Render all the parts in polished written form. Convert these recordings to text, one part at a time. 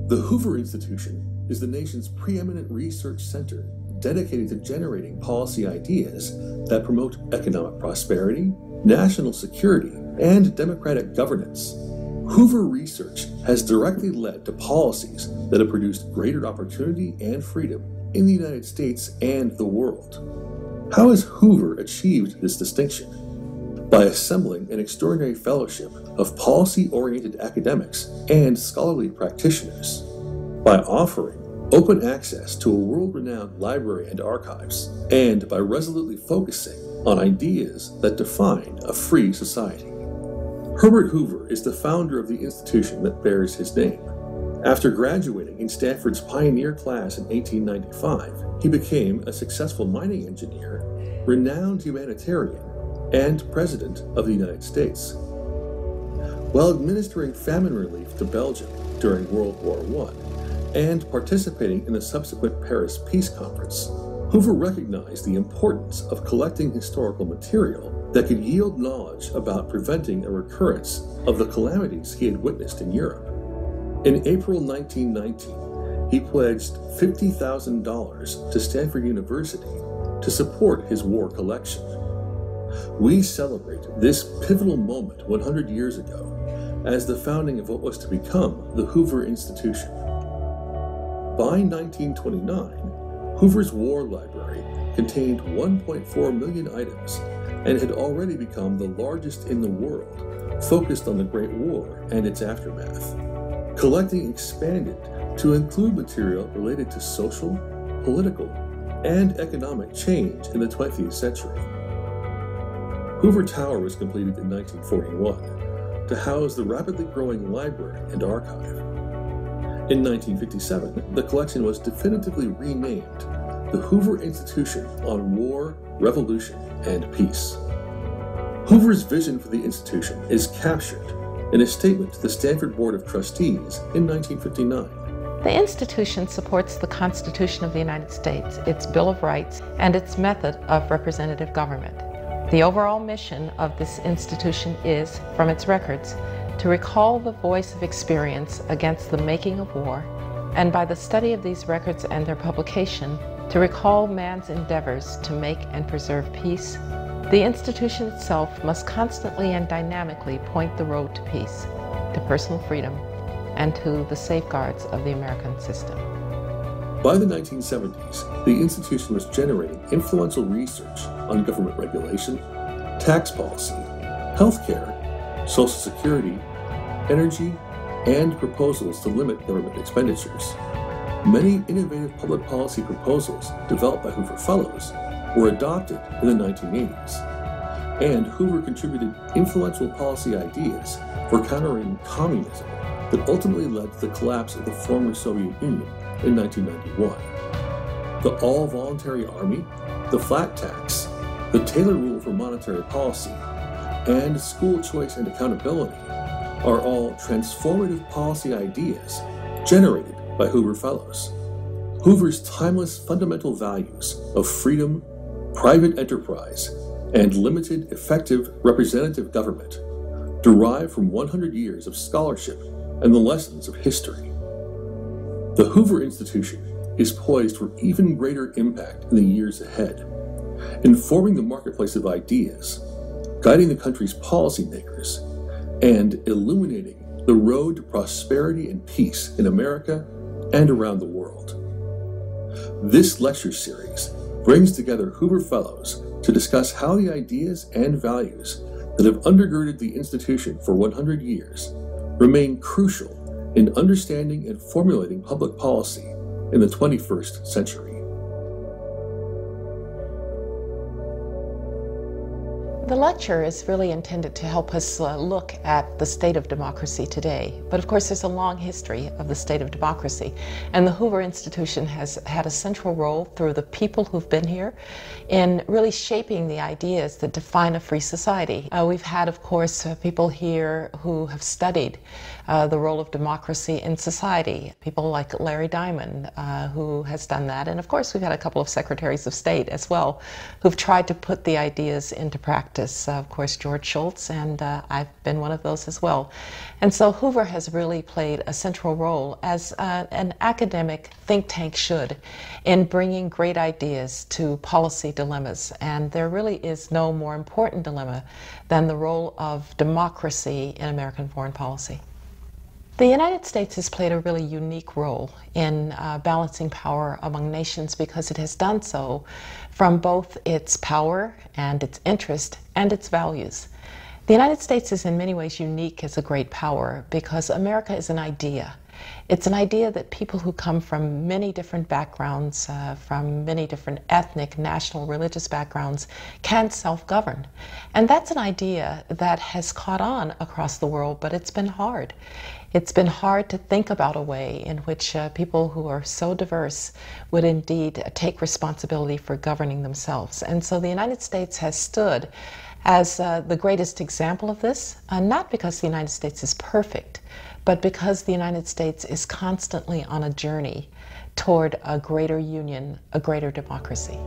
The Hoover Institution is the nation's preeminent research center dedicated to generating policy ideas that promote economic prosperity, national security, and democratic governance. Hoover research has directly led to policies that have produced greater opportunity and freedom in the United States and the world. How has Hoover achieved this distinction? By assembling an extraordinary fellowship of policy-oriented academics and scholarly practitioners, by offering open access to a world-renowned library and archives, and by resolutely focusing on ideas that define a free society. Herbert Hoover is the founder of the institution that bears his name. After graduating in Stanford's pioneer class in 1895, he became a successful mining engineer, renowned humanitarian, and President of the United States. While administering famine relief to Belgium during World War I and participating in the subsequent Paris Peace Conference, Hoover recognized the importance of collecting historical material that could yield knowledge about preventing a recurrence of the calamities he had witnessed in Europe. In April 1919, he pledged $50,000 to Stanford University to support his war collection. We celebrate this pivotal moment 100 years ago as the founding of what was to become the Hoover Institution. By 1929, Hoover's War Library contained 1.4 million items and had already become the largest in the world, focused on the Great War and its aftermath. Collecting expanded to include material related to social, political, and economic change in the 20th century. Hoover Tower was completed in 1941 to house the rapidly growing library and archive. In 1957, the collection was definitively renamed the Hoover Institution on War, Revolution, and Peace. Hoover's vision for the institution is captured in a statement to the Stanford Board of Trustees in 1959. The institution supports the Constitution of the United States, its Bill of Rights, and its method of representative government. The overall mission of this institution is, from its records, to recall the voice of experience against the making of war, and by the study of these records and their publication, to recall man's endeavors to make and preserve peace. The institution itself must constantly and dynamically point the road to peace, to personal freedom, and to the safeguards of the American system. By the 1970s, the institution was generating influential research on government regulation, tax policy, healthcare, Social Security, energy, and proposals to limit government expenditures. Many innovative public policy proposals developed by Hoover Fellows were adopted in the 1980s, and Hoover contributed influential policy ideas for countering communism that ultimately led to the collapse of the former Soviet Union in 1991. The all-voluntary army, the flat tax, the Taylor Rule for monetary policy, and school choice and accountability are all transformative policy ideas generated by Hoover Fellows. Hoover's timeless fundamental values of freedom, private enterprise, and limited, effective representative government derive from 100 years of scholarship and the lessons of history. The Hoover Institution is poised for even greater impact in the years ahead, informing the marketplace of ideas, guiding the country's policymakers, and illuminating the road to prosperity and peace in America and around the world. This lecture series brings together Hoover Fellows to discuss how the ideas and values that have undergirded the institution for 100 years remain crucial in understanding and formulating public policy in the 21st century. The lecture is really intended to help us look at the state of democracy today. But of course, there's a long history of the state of democracy. And the Hoover Institution has had a central role through the people who've been here in really shaping the ideas that define a free society. We've had, of course, people here who have studied the role of democracy in society. People like Larry Diamond, who has done that. And of course, we've had a couple of secretaries of state as well, who've tried to put the ideas into practice. practice. Of course, George Shultz, and I've been one of those as well. And so Hoover has really played a central role, as an academic think tank should, in bringing great ideas to policy dilemmas. And there really is no more important dilemma than the role of democracy in American foreign policy. The United States has played a really unique role in balancing power among nations because it has done so from both its power and its interest and its values. The United States is in many ways unique as a great power because America is an idea. It's an idea that people who come from many different backgrounds, from many different ethnic, national, religious backgrounds, can self-govern. And that's an idea that has caught on across the world, but it's been hard. It's been hard to think about a way in which people who are so diverse would indeed take responsibility for governing themselves. And so the United States has stood as the greatest example of this, not because the United States is perfect, but because the United States is constantly on a journey toward a greater union, a greater democracy.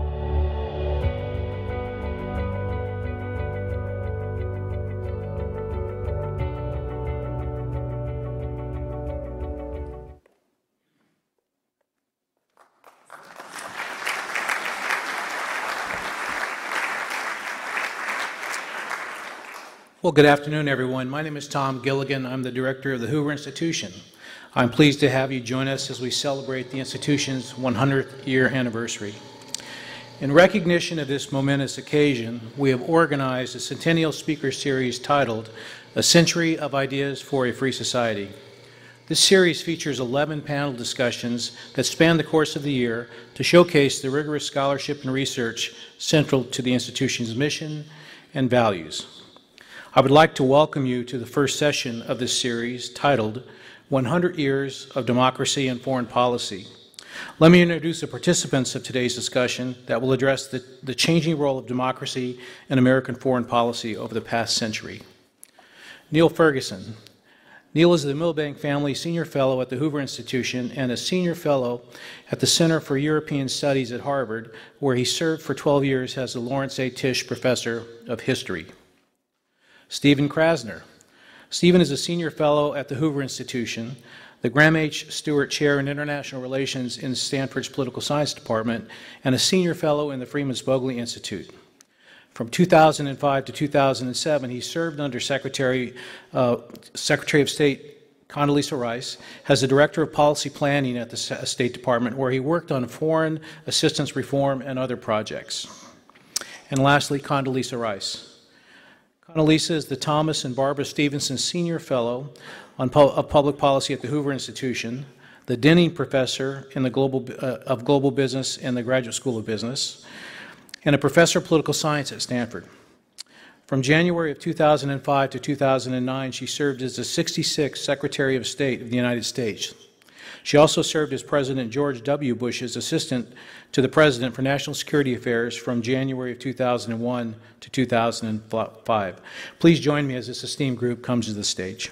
Well, good afternoon, everyone. My name is Tom Gilligan. I'm the director of the Hoover Institution. I'm pleased to have you join us as we celebrate the institution's 100th year anniversary. In recognition of this momentous occasion, we have organized a centennial speaker series titled A Century of Ideas for a Free Society. This series features 11 panel discussions that span the course of the year to showcase the rigorous scholarship and research central to the institution's mission and values. I would like to welcome you to the first session of this series titled 100 Years of Democracy and Foreign Policy. Let me introduce the participants of today's discussion that will address the changing role of democracy in American foreign policy over the past century. Neil Ferguson. Neil is the Milbank Family Senior Fellow at the Hoover Institution and a Senior Fellow at the Center for European Studies at Harvard, where he served for 12 years as the Lawrence A. Tisch Professor of History. Stephen Krasner. Stephen is a Senior Fellow at the Hoover Institution, the Graham H. Stewart Chair in International Relations in Stanford's Political Science Department, and a Senior Fellow in the Freeman Spogli Institute. From 2005 to 2007, he served under Secretary of State Condoleezza Rice as the Director of Policy Planning at the State Department, where he worked on foreign assistance reform and other projects. And lastly, Condoleezza Rice. Condoleezza is the Thomas and Barbara Stevenson Senior Fellow of Public Policy at the Hoover Institution, the Denning Professor in of Global Business in the Graduate School of Business, and a Professor of Political Science at Stanford. From January of 2005 to 2009, she served as the 66th Secretary of State of the United States. She also served as President George W. Bush's assistant to the President for National Security Affairs from January of 2001 to 2005. Please join me as this esteemed group comes to the stage.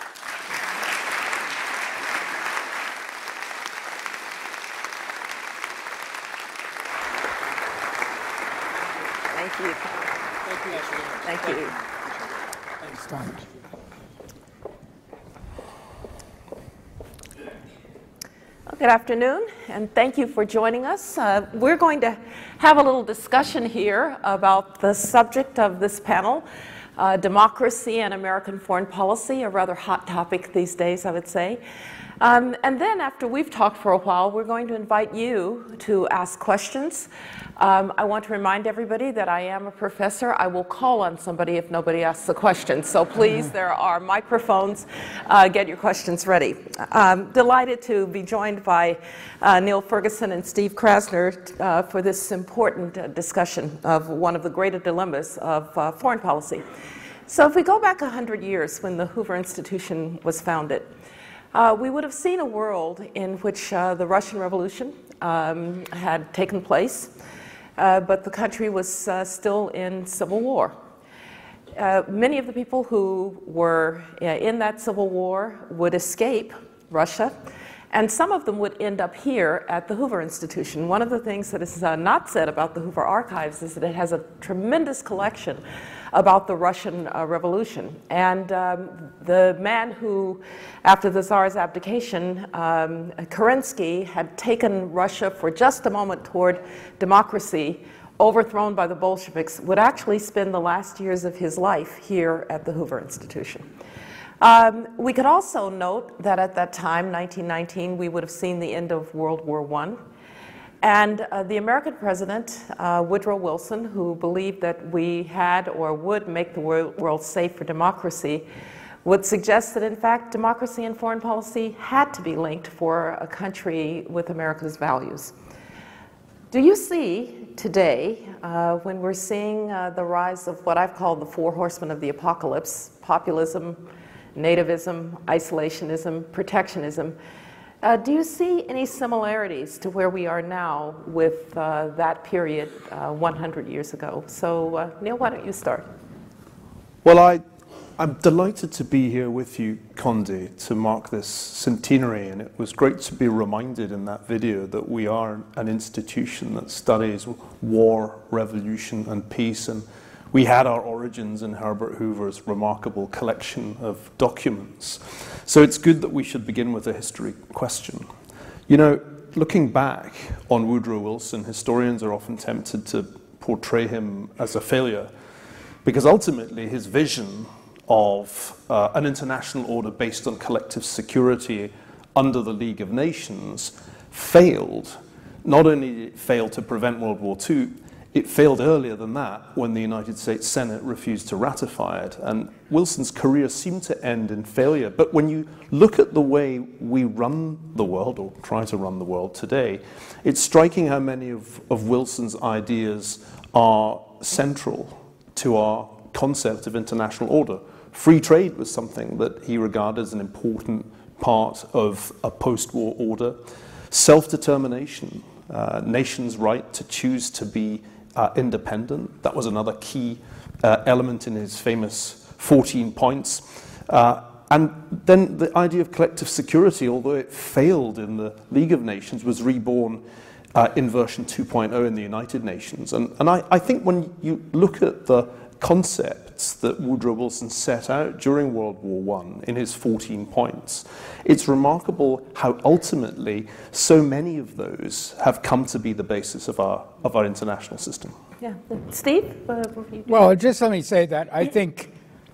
Thank you. Thank you. Thanks, Tom. Good afternoon, and thank you for joining us. We're going to have a little discussion here about the subject of this panel, democracy and American foreign policy, a rather hot topic these days, I would say. And then after we've talked for a while, we're going to invite you to ask questions. I want to remind everybody that I am a professor. I will call on somebody if nobody asks a question. So please, there are microphones. Get your questions ready. Delighted to be joined by Neil Ferguson and Steve Krasner for this important discussion of one of the greater dilemmas of foreign policy. So if we go back 100 years when the Hoover Institution was founded, we would have seen a world in which the Russian Revolution had taken place, but the country was still in civil war. Many of the people who were in that civil war would escape Russia And some of them would end up here at the Hoover Institution. One of the things that is not said about the Hoover Archives is that it has a tremendous collection about the Russian Revolution. And the man who, after the Tsar's abdication, Kerensky, had taken Russia for just a moment toward democracy, overthrown by the Bolsheviks, would actually spend the last years of his life here at the Hoover Institution. We could also note that at that time, 1919, we would have seen the end of World War I. And the American president, Woodrow Wilson, who believed that we had or would make the world safe for democracy, would suggest that, in fact, democracy and foreign policy had to be linked for a country with America's values. Do you see today, when we're seeing the rise of what I've called the four horsemen of the apocalypse, populism, nativism, isolationism, protectionism, do you see any similarities to where we are now with that period 100 years ago? So, Neil, why don't you start? Well, I'm delighted to be here with you, Conde, to mark this centenary, and it was great to be reminded in that video that we are an institution that studies war, revolution, and peace, and we had our origins in Herbert Hoover's remarkable collection of documents. So it's good that we should begin with a history question. You know, looking back on Woodrow Wilson, historians are often tempted to portray him as a failure, because ultimately his vision of an international order based on collective security under the League of Nations failed. Not only did it fail to prevent World War II, it failed earlier than that when the United States Senate refused to ratify it. And Wilson's career seemed to end in failure. But when you look at the way we run the world, or try to run the world today, it's striking how many of Wilson's ideas are central to our concept of international order. Free trade was something that he regarded as an important part of a post-war order. Self-determination, nations' right to choose to be independent. That was another key element in his famous 14 points. And then the idea of collective security, although it failed in the League of Nations, was reborn in version 2.0 in the United Nations. And I think when you look at the concepts that Woodrow Wilson set out during World War I in his 14 points, it's remarkable how ultimately so many of those have come to be the basis of our international system. Yeah. Steve? Well, just let me say that I think,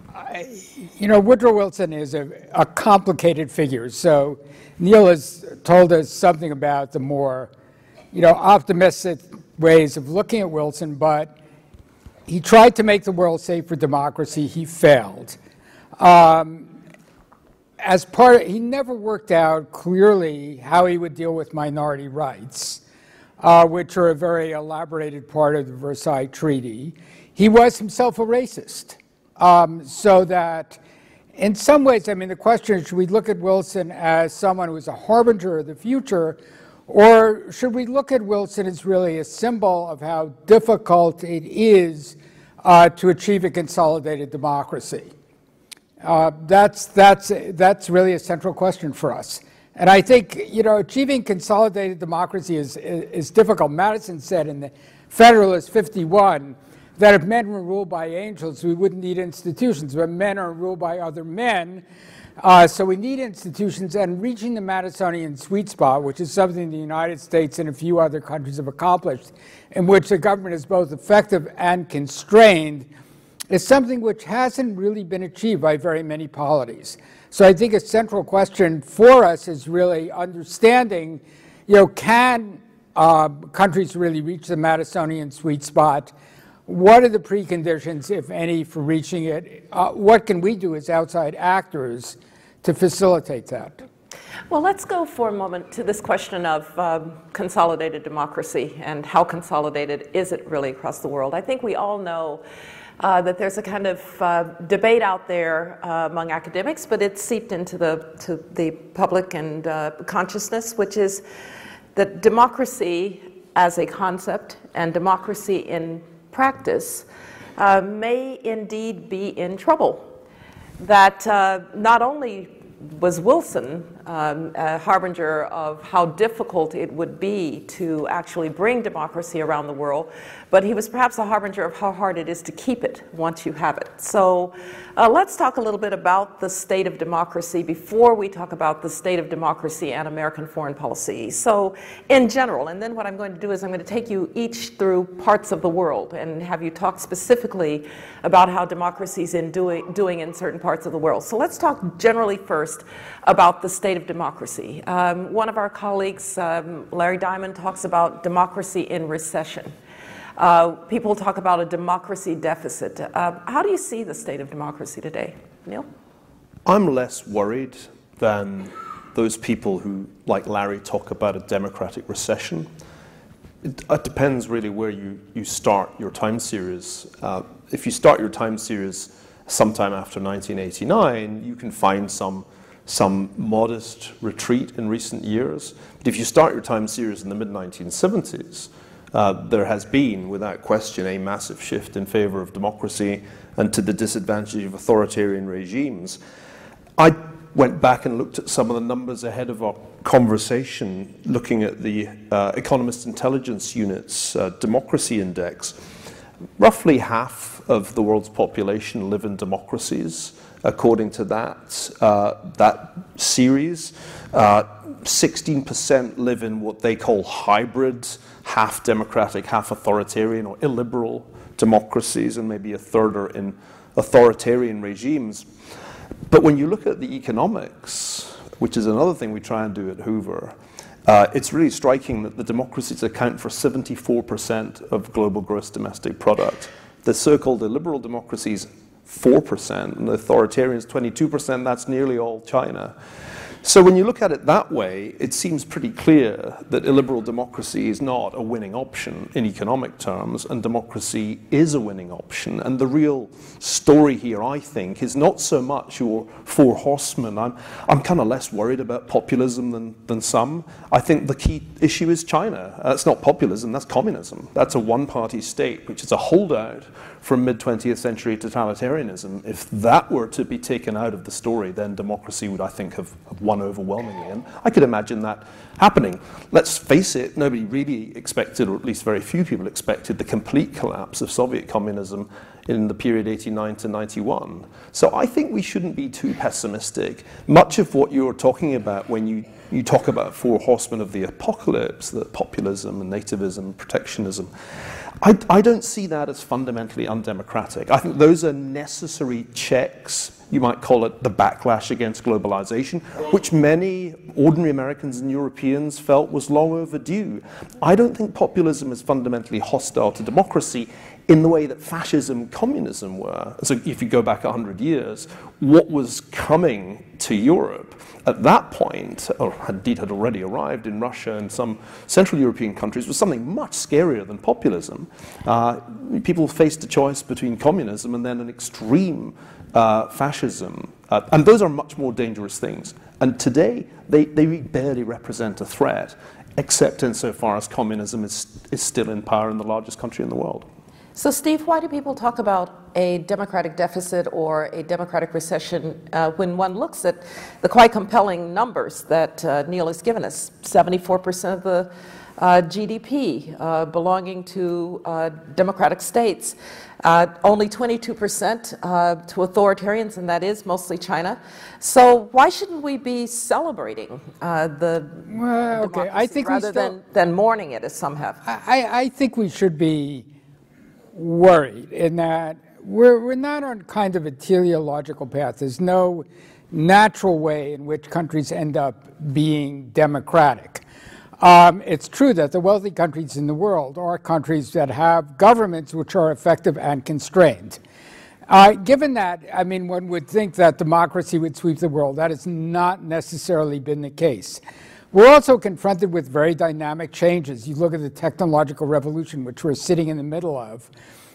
Woodrow Wilson is a complicated figure. So Neil has told us something about the more, optimistic ways of looking at Wilson, but he tried to make the world safe for democracy. He failed. He never worked out clearly how he would deal with minority rights, which are a very elaborated part of the Versailles Treaty. He was himself a racist. So that in some ways, the question is, should we look at Wilson as someone who is a harbinger of the future, or should we look at Wilson as really a symbol of how difficult it is to achieve a consolidated democracy? That's really a central question for us. And I think, achieving consolidated democracy is difficult. Madison said in the Federalist 51 that if men were ruled by angels, we wouldn't need institutions, but men are ruled by other men. So we need institutions, and reaching the Madisonian sweet spot, which is something the United States and a few other countries have accomplished, in which the government is both effective and constrained, is something which hasn't really been achieved by very many polities. So I think a central question for us is really understanding, can countries really reach the Madisonian sweet spot? What are the preconditions, if any, for reaching it? What can we do as outside actors to facilitate that? Well, let's go for a moment to this question of consolidated democracy and how consolidated is it really across the world. I think we all know that there's a kind of debate out there among academics, but it's seeped into the public and consciousness, which is that democracy as a concept and democracy in practice may indeed be in trouble. That not only was Wilson, a harbinger of how difficult it would be to actually bring democracy around the world, but he was perhaps a harbinger of how hard it is to keep it once you have it. So let's talk a little bit about the state of democracy before we talk about the state of democracy and American foreign policy. So in general, and then what I'm going to do is I'm going to take you each through parts of the world and have you talk specifically about how democracy is doing in certain parts of the world. So let's talk generally first about the state of democracy. One of our colleagues, Larry Diamond, talks about democracy in recession. People talk about a democracy deficit. How do you see the state of democracy today? Neil? I'm less worried than those people who, like Larry, talk about a democratic recession. It depends really where you start your time series. If you start your time series sometime after 1989, you can find some modest retreat in recent years. But if you start your time series in the mid-1970s, there has been, without question, a massive shift in favor of democracy and to the disadvantage of authoritarian regimes. I went back and looked at some of the numbers ahead of our conversation, looking at the Economist Intelligence Unit's Democracy Index. Roughly half of the world's population live in democracies, according to that series. 16% live in what they call hybrid, half democratic, half authoritarian or illiberal democracies, and maybe a third are in authoritarian regimes. But when you look at the economics, which is another thing we try and do at Hoover, it's really striking that the democracies account for 74% of global gross domestic product. The so-called illiberal democracies, 4%, and the authoritarians, 22%. That's nearly all China. So when you look at it that way, it seems pretty clear that illiberal democracy is not a winning option in economic terms, and democracy is a winning option. And the real story here, I think, is not so much your four horsemen. I'm kind of less worried about populism than some. I think the key issue is China. That's not populism, that's communism. That's a one-party state, which is a holdout from mid-20th century totalitarianism. If that were to be taken out of the story, then democracy would, I think, have won overwhelmingly. And I could imagine that happening. Let's face it, nobody really expected, or at least very few people expected, the complete collapse of Soviet communism in the period 89 to 91. So I think we shouldn't be too pessimistic. Much of what you're talking about when you talk about four horsemen of the apocalypse, the populism and nativism, protectionism, I don't see that as fundamentally undemocratic. I think those are necessary checks. You might call it the backlash against globalization, which many ordinary Americans and Europeans felt was long overdue. I don't think populism is fundamentally hostile to democracy in the way that fascism and communism were. So if you go back 100 years, what was coming to Europe at that point, or indeed had already arrived in Russia and some Central European countries, was something much scarier than populism. People faced a choice between communism and then an extreme fascism. And those are much more dangerous things. And today, they barely represent a threat, except insofar as communism is still in power in the largest country in the world. So, Steve, why do people talk about a democratic deficit or a democratic recession when one looks at the quite compelling numbers that Neil has given us? 74% of the GDP belonging to democratic states, only 22% to authoritarians, and that is mostly China. So why shouldn't we be celebrating the democracy I think rather than mourning it, as some have? I think we should be worried in that we're not on kind of a teleological path. There's no natural way in which countries end up being democratic. It's true that the wealthy countries in the world are countries that have governments which are effective and constrained. Given that, I mean, one would think that democracy would sweep the world. That has not necessarily been the case. We're also confronted with very dynamic changes. You look at the technological revolution, which we're sitting in the middle of.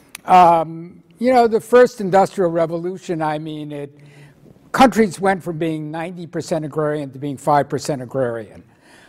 You know, the first industrial revolution, I mean, countries went from being 90% agrarian to being 5% agrarian.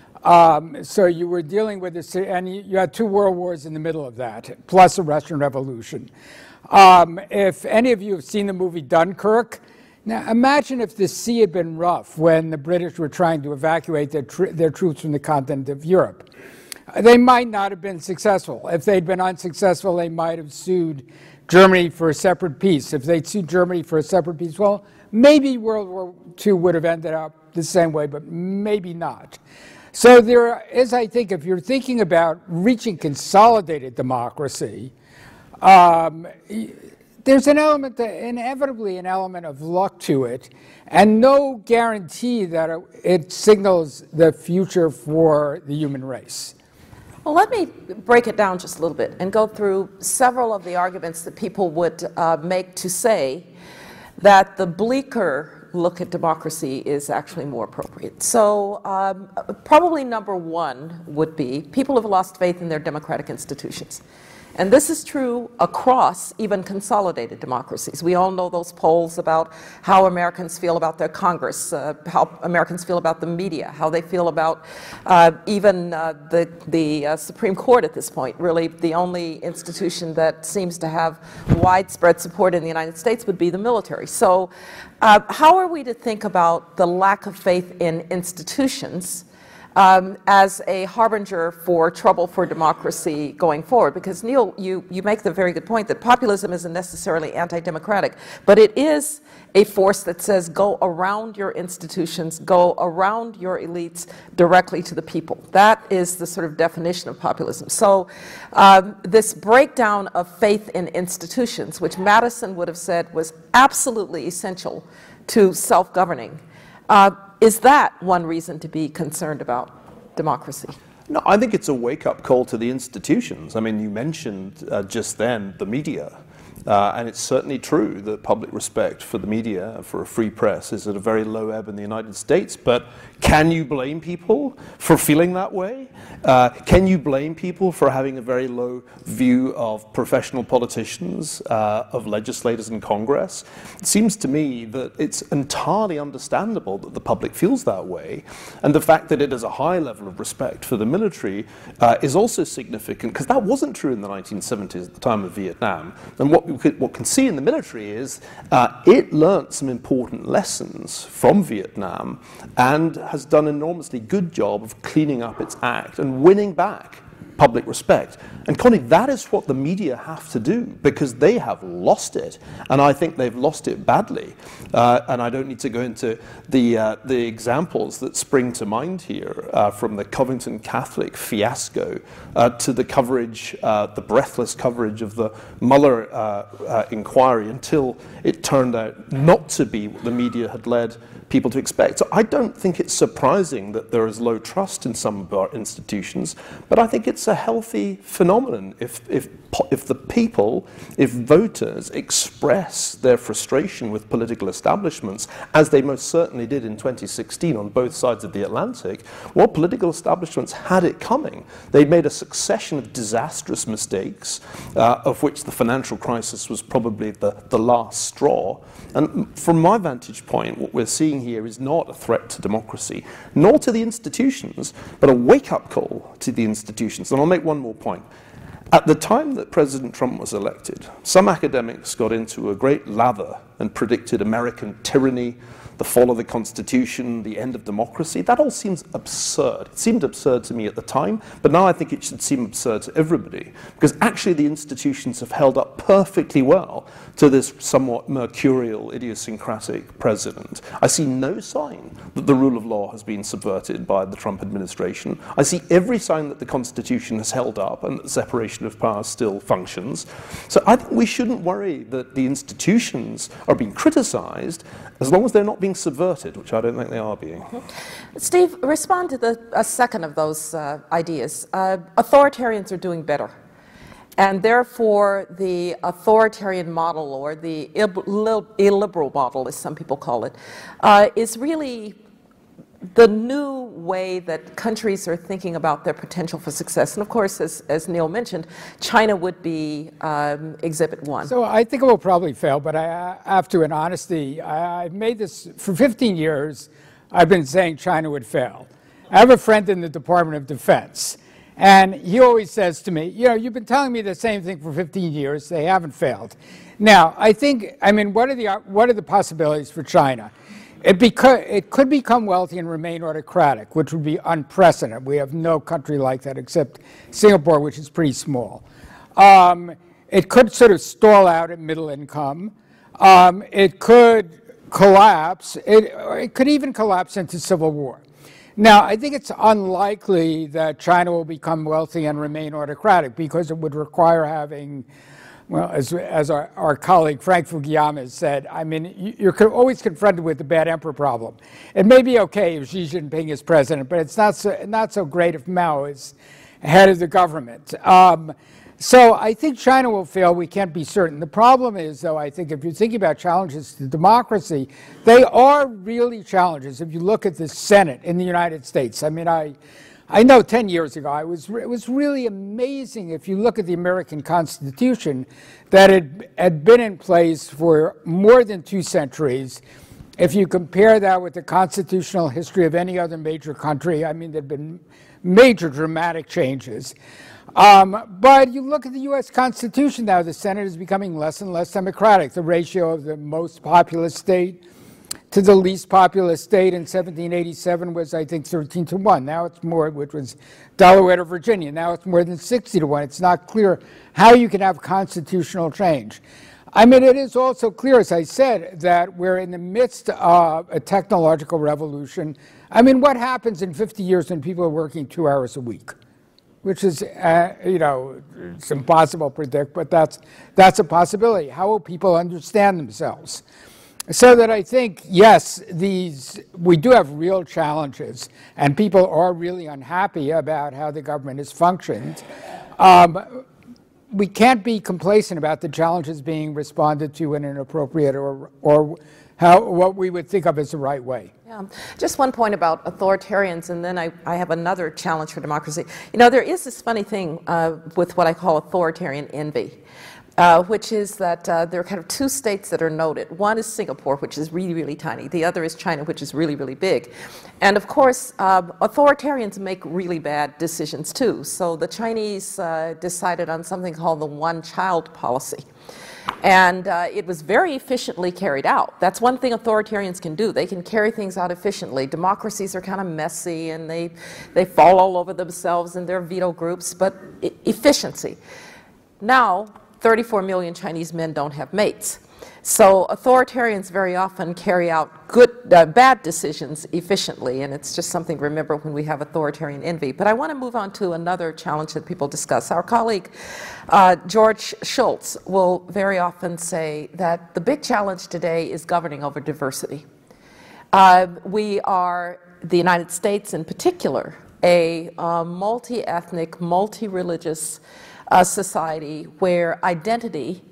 So you were dealing with this, and you had two world wars in the middle of that, plus a Russian Revolution. If any of you have seen the movie Dunkirk, Now, imagine if the sea had been rough when the British were trying to evacuate their troops from the continent of Europe. They might not have been successful. If they'd been unsuccessful, they might have sued Germany for a separate peace. If they'd sued Germany for a separate peace, well, maybe World War II would have ended up the same way, but maybe not. So there is, I think, if you're thinking about reaching consolidated democracy, there's an element, inevitably an element of luck to it, and no guarantee that it signals the future for the human race. Well, let me break it down just a little bit and go through several of the arguments that people would make to say that the bleaker look at democracy is actually more appropriate. So probably number one would be people have lost faith in their democratic institutions. And this is true across even consolidated democracies. We all know those polls about how Americans feel about their Congress, how Americans feel about the media, how they feel about even the Supreme Court at this point. Really, the only institution that seems to have widespread support in the United States would be the military. So how are we to think about the lack of faith in institutions as a harbinger for trouble for democracy going forward? Because, Neil, you make the very good point that populism isn't necessarily anti-democratic, but it is a force that says go around your institutions, go around your elites directly to the people. That is the sort of definition of populism. So this breakdown of faith in institutions, which Madison would have said was absolutely essential to self-governing, is that one reason to be concerned about democracy? No, I think it's a wake-up call to the institutions. I mean, you mentioned just then the media. And it's certainly true that public respect for the media, for a free press, is at a very low ebb in the United States. But can you blame people for feeling that way? Can you blame people for having a very low view of professional politicians, of legislators in Congress? It seems to me that it's entirely understandable that the public feels that way. And the fact that it has a high level of respect for the military is also significant, because that wasn't true in the 1970s at the time of Vietnam. And what can see in the military is it learnt some important lessons from Vietnam and has done an enormously good job of cleaning up its act and winning back public respect. And Connie, that is what the media have to do, because they have lost it, and I think they've lost it badly. And I don't need to go into the examples that spring to mind here, from the Covington Catholic fiasco to the coverage, the breathless coverage of the Mueller inquiry, until it turned out not to be what the media had led people to expect. So I don't think it's surprising that there is low trust in some of our institutions, but I think it's a healthy phenomenon if the people, if voters express their frustration with political establishments, as they most certainly did in 2016 on both sides of the Atlantic. Well, political establishments had it coming. They made a succession of disastrous mistakes, of which the financial crisis was probably the last straw. And from my vantage point, what we're seeing here is not a threat to democracy, nor to the institutions, but a wake-up call to the institutions. And I'll make one more point. At the time that President Trump was elected, some academics got into a great lather and predicted American tyranny, the fall of the Constitution, the end of democracy. That all seems absurd. It seemed absurd to me at the time, but now I think it should seem absurd to everybody, because actually the institutions have held up perfectly well to this somewhat mercurial, idiosyncratic president. I see no sign that the rule of law has been subverted by the Trump administration. I see every sign that the Constitution has held up and that the separation of powers still functions. So I think we shouldn't worry that the institutions are being criticized as long as they're not being subverted, which I don't think they are being. Steve, respond to a second of those ideas. Authoritarians are doing better. And therefore, the authoritarian model, or the illiberal model, as some people call it, is really the new way that countries are thinking about their potential for success. And of course, as Neil mentioned, China would be exhibit one. So I think it will probably fail, but I have to, in honesty, I've made this, for 15 years, I've been saying China would fail. I have a friend in the Department of Defense, and he always says to me, you know, you've been telling me the same thing for 15 years, they haven't failed. Now, I mean, what are the possibilities for China? It could become wealthy and remain autocratic, which would be unprecedented. We have no country like that except Singapore, which is pretty small. It could sort of stall out at middle income. It could collapse. It could even collapse into civil war. Now, I think it's unlikely that China will become wealthy and remain autocratic because it would require having, well, as our colleague Frank Fukuyama has said, I mean, you're always confronted with the bad emperor problem. It may be okay if Xi Jinping is president, but it's not so great if Mao is head of the government. So I think China will fail. We can't be certain. The problem is, though, I think if you're thinking about challenges to democracy, they are really challenges. If you look at the Senate in the United States, I mean, I know 10 years ago, it was really amazing if you look at the American Constitution that it had been in place for more than 2 centuries. If you compare that with the constitutional history of any other major country, I mean, there have been major dramatic changes. But you look at the U.S. Constitution now, the Senate is becoming less and less democratic. The ratio of the most populous state to the least populous state in 1787 was, I think, 13-1. Now it's more, which was Delaware to Virginia. Now it's more than 60-1. It's not clear how you can have constitutional change. I mean, it is also clear, as I said, that we're in the midst of a technological revolution. I mean, what happens in 50 years when people are working 2 hours a week? Which is, it's impossible to predict, but that's a possibility. How will people understand themselves? So that I think, yes, we do have real challenges, and people are really unhappy about how the government has functioned. We can't be complacent about the challenges being responded to in an appropriate or what we would think of as the right way. Yeah. Just one point about authoritarians, and then I have another challenge for democracy. You know, there is this funny thing with what I call authoritarian envy, which is that there are kind of 2 states that are noted. One is Singapore, which is really, really tiny. The other is China, which is really, really big. And of course, authoritarians make really bad decisions too. So the Chinese decided on something called the one-child policy. And it was very efficiently carried out. That's one thing authoritarians can do. They can carry things out efficiently. Democracies are kind of messy, and they fall all over themselves in their veto groups, but efficiency. Now, 34 million Chinese men don't have mates. So authoritarians very often carry out bad decisions efficiently, and it's just something to remember when we have authoritarian envy. But I want to move on to another challenge that people discuss. Our colleague, George Shultz, will very often say that the big challenge today is governing over diversity. We are, the United States in particular, a multi-ethnic, multi-religious society where identity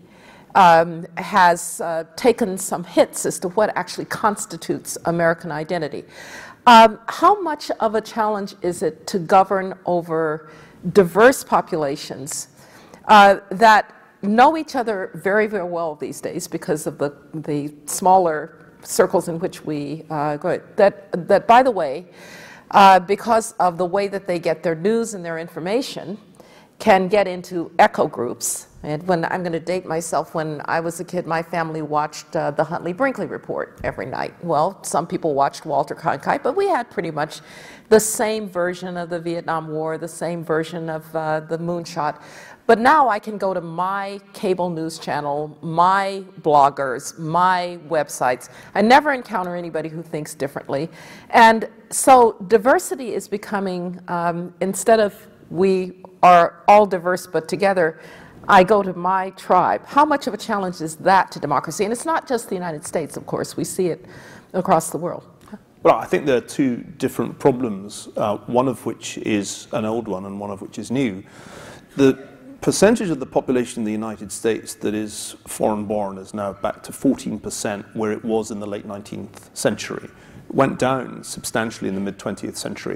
has taken some hits as to what actually constitutes American identity. How much of a challenge is it to govern over diverse populations that know each other very, very well these days because of the smaller circles in which we go? That, by the way, because of the way that they get their news and their information, can get into echo groups. And when I'm going to date myself, when I was a kid, my family watched the Huntley-Brinkley Report every night. Well, some people watched Walter Cronkite, but we had pretty much the same version of the Vietnam War, the same version of the moonshot. But now I can go to my cable news channel, my bloggers, my websites. I never encounter anybody who thinks differently. And so diversity is becoming, instead of we are all diverse but together, I go to my tribe. How much of a challenge is that to democracy? And it's not just the United States, of course. We see it across the world. Well, I think there are 2 different problems, one of which is an old one and one of which is new. The percentage of the population in the United States that is foreign-born is now back to 14%, where it was in the late 19th century. It went down substantially in the mid-20th century.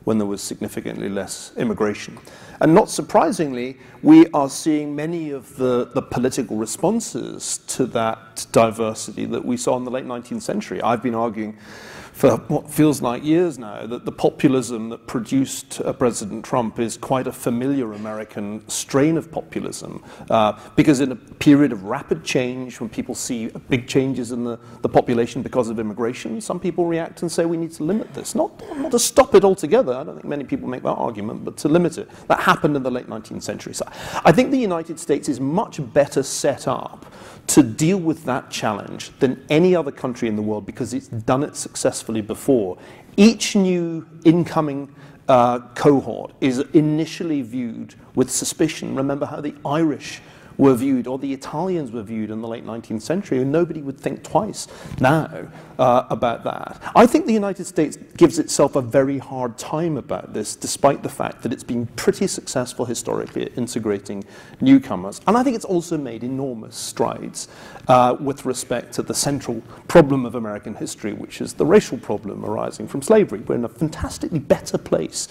when there was significantly less immigration. And not surprisingly, we are seeing many of the political responses to that diversity that we saw in the late 19th century. I've been arguing for what feels like years now that the populism that produced President Trump is quite a familiar American strain of populism, because in a period of rapid change, when people see big changes in the population because of immigration, some people react and say we need to limit this. Not to stop it altogether, I don't think many people make that argument, but to limit it. That happened in the late 19th century. So I think the United States is much better set up to deal with that challenge than any other country in the world because it's done it successfully before. Each new incoming cohort is initially viewed with suspicion. Remember how the Irish were viewed, or the Italians were viewed in the late 19th century, and nobody would think twice now about that. I think the United States gives itself a very hard time about this, despite the fact that it's been pretty successful historically at integrating newcomers. And I think it's also made enormous strides with respect to the central problem of American history, which is the racial problem arising from slavery. We're in a fantastically better place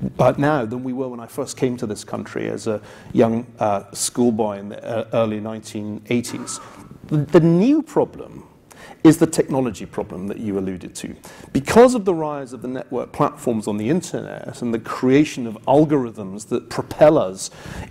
now than we were when I first came to this country as a young schoolboy in the early 1980s. The new problem is the technology problem that you alluded to. Because of the rise of the network platforms on the internet and the creation of algorithms that propel us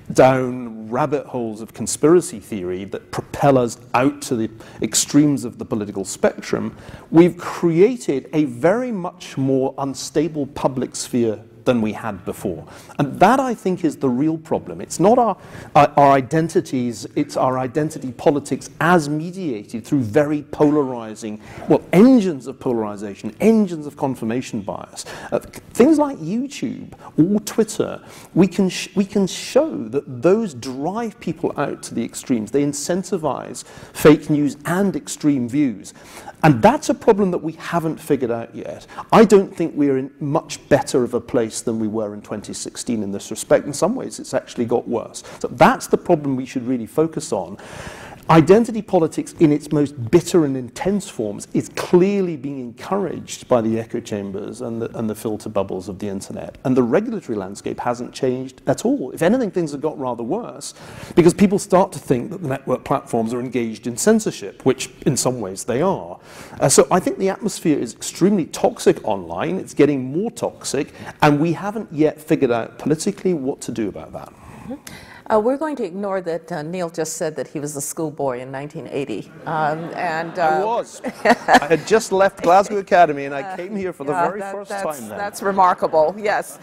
down rabbit holes of conspiracy theory, that propel us out to the extremes of the political spectrum, we've created a very much more unstable public sphere than we had before. And that, I think, is the real problem. It's not our identities, it's our identity politics as mediated through very polarizing, engines of polarization, engines of confirmation bias. Things like YouTube or Twitter, we can show that those drive people out to the extremes. They incentivize fake news and extreme views. And that's a problem that we haven't figured out yet. I don't think we're in much better of a place than we were in 2016 in this respect. In some ways, it's actually got worse. So that's the problem we should really focus on. Identity politics in its most bitter and intense forms is clearly being encouraged by the echo chambers and the filter bubbles of the internet. And the regulatory landscape hasn't changed at all. If anything, things have got rather worse because people start to think that the network platforms are engaged in censorship, which in some ways they are. So I think the atmosphere is extremely toxic online. It's getting more toxic, and we haven't yet figured out politically what to do about that. Mm-hmm. We're going to ignore that Neil just said that he was a schoolboy in 1980. I was. I had just left Glasgow Academy and I came here for the very first time then. That's remarkable, yes.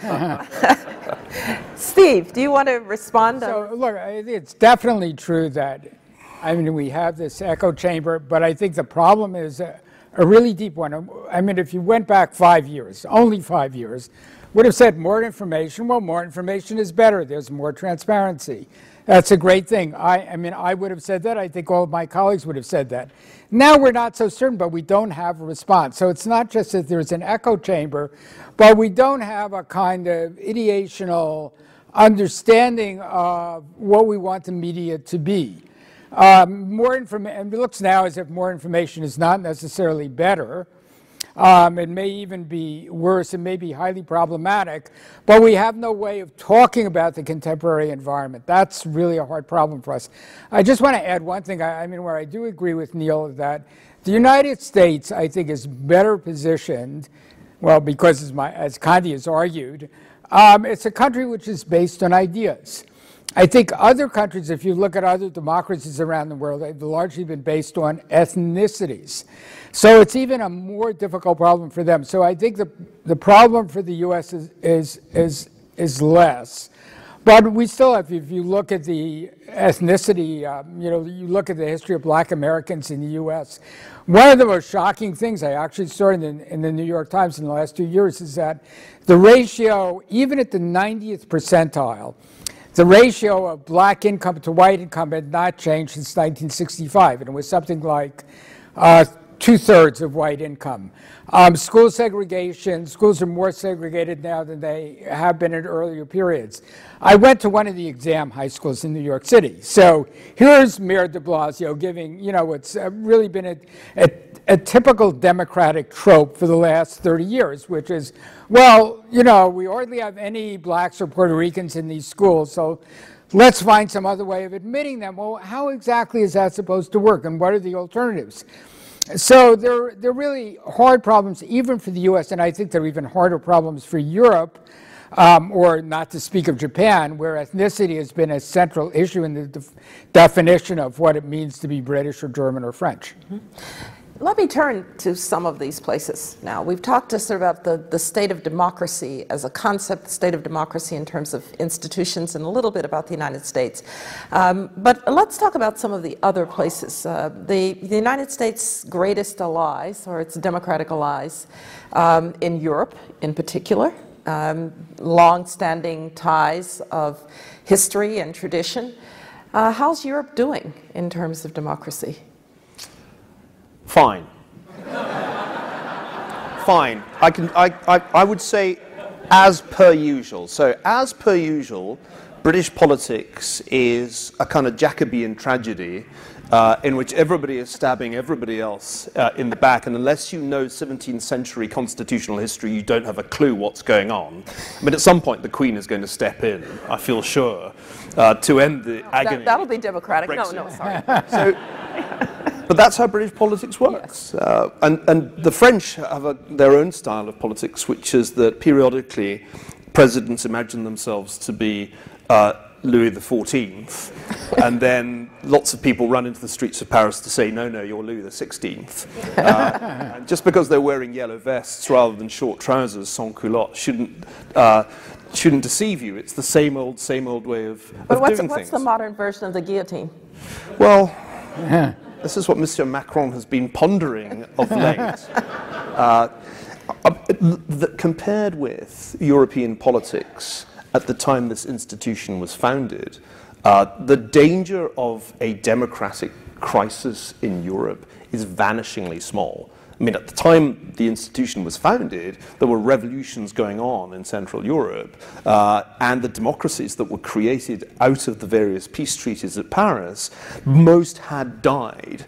Steve, do you want to respond? So, look, it's definitely true that, we have this echo chamber, but I think the problem is a really deep one. If you went back 5 years, only 5 years, would have said more information. Well, more information is better. There's more transparency. That's a great thing. I would have said that. I think all of my colleagues would have said that. Now we're not so certain, but we don't have a response. So it's not just that there's an echo chamber, but we don't have a kind of ideational understanding of what we want the media to be. More information. It looks now as if more information is not necessarily better. It may even be worse. It may be highly problematic, but we have no way of talking about the contemporary environment. That's really a hard problem for us. I just want to add one thing. Where I do agree with Neil that the United States, I think, is better positioned, because as Condi has argued, it's a country which is based on ideas. I think other countries, if you look at other democracies around the world, they've largely been based on ethnicities. So it's even a more difficult problem for them. So I think the problem for the U.S. is less. But we still have, if you look at the ethnicity, you look at the history of black Americans in the U.S., one of the most shocking things I actually saw in the New York Times in the last 2 years is that the ratio, even at the 90th percentile, the ratio of black income to white income had not changed since 1965, and it was something like 2/3 of white income. School segregation, schools are more segregated now than they have been in earlier periods. I went to one of the exam high schools in New York City. So here's Mayor de Blasio giving, what's really been a typical Democratic trope for the last 30 years, which is, well, we hardly have any blacks or Puerto Ricans in these schools, so let's find some other way of admitting them. Well, how exactly is that supposed to work, and what are the alternatives? So they're really hard problems even for the U.S., and I think they're even harder problems for Europe, or not to speak of Japan, where ethnicity has been a central issue in the definition of what it means to be British or German or French. Mm-hmm. Let me turn to some of these places now. We've talked to sort of about the state of democracy as a concept, the state of democracy in terms of institutions, and a little bit about the United States. But let's talk about some of the other places. The United States' greatest allies, or its democratic allies, in Europe in particular, long-standing ties of history and tradition. How's Europe doing in terms of democracy? Fine. Fine. I would say as per usual. So as per usual, British politics is a kind of Jacobean tragedy in which everybody is stabbing everybody else in the back, and unless you know 17th century constitutional history, you don't have a clue what's going on. I mean, at some point the Queen is going to step in, I feel sure, to end the agony. That'll be democratic. Brexit. No, sorry. But that's how British politics works. Yes. And the French have their own style of politics, which is that periodically presidents imagine themselves to be Louis XIV, and then lots of people run into the streets of Paris to say, no, you're Louis XVI. And just because they're wearing yellow vests rather than short trousers, sans culotte, shouldn't deceive you. It's the same old way of doing things. What's the modern version of the guillotine? Well, this is what Monsieur Macron has been pondering of late. Compared with European politics at the time this institution was founded, the danger of a democratic crisis in Europe is vanishingly small. I mean, at the time the institution was founded, there were revolutions going on in Central Europe, and the democracies that were created out of the various peace treaties at Paris, most had died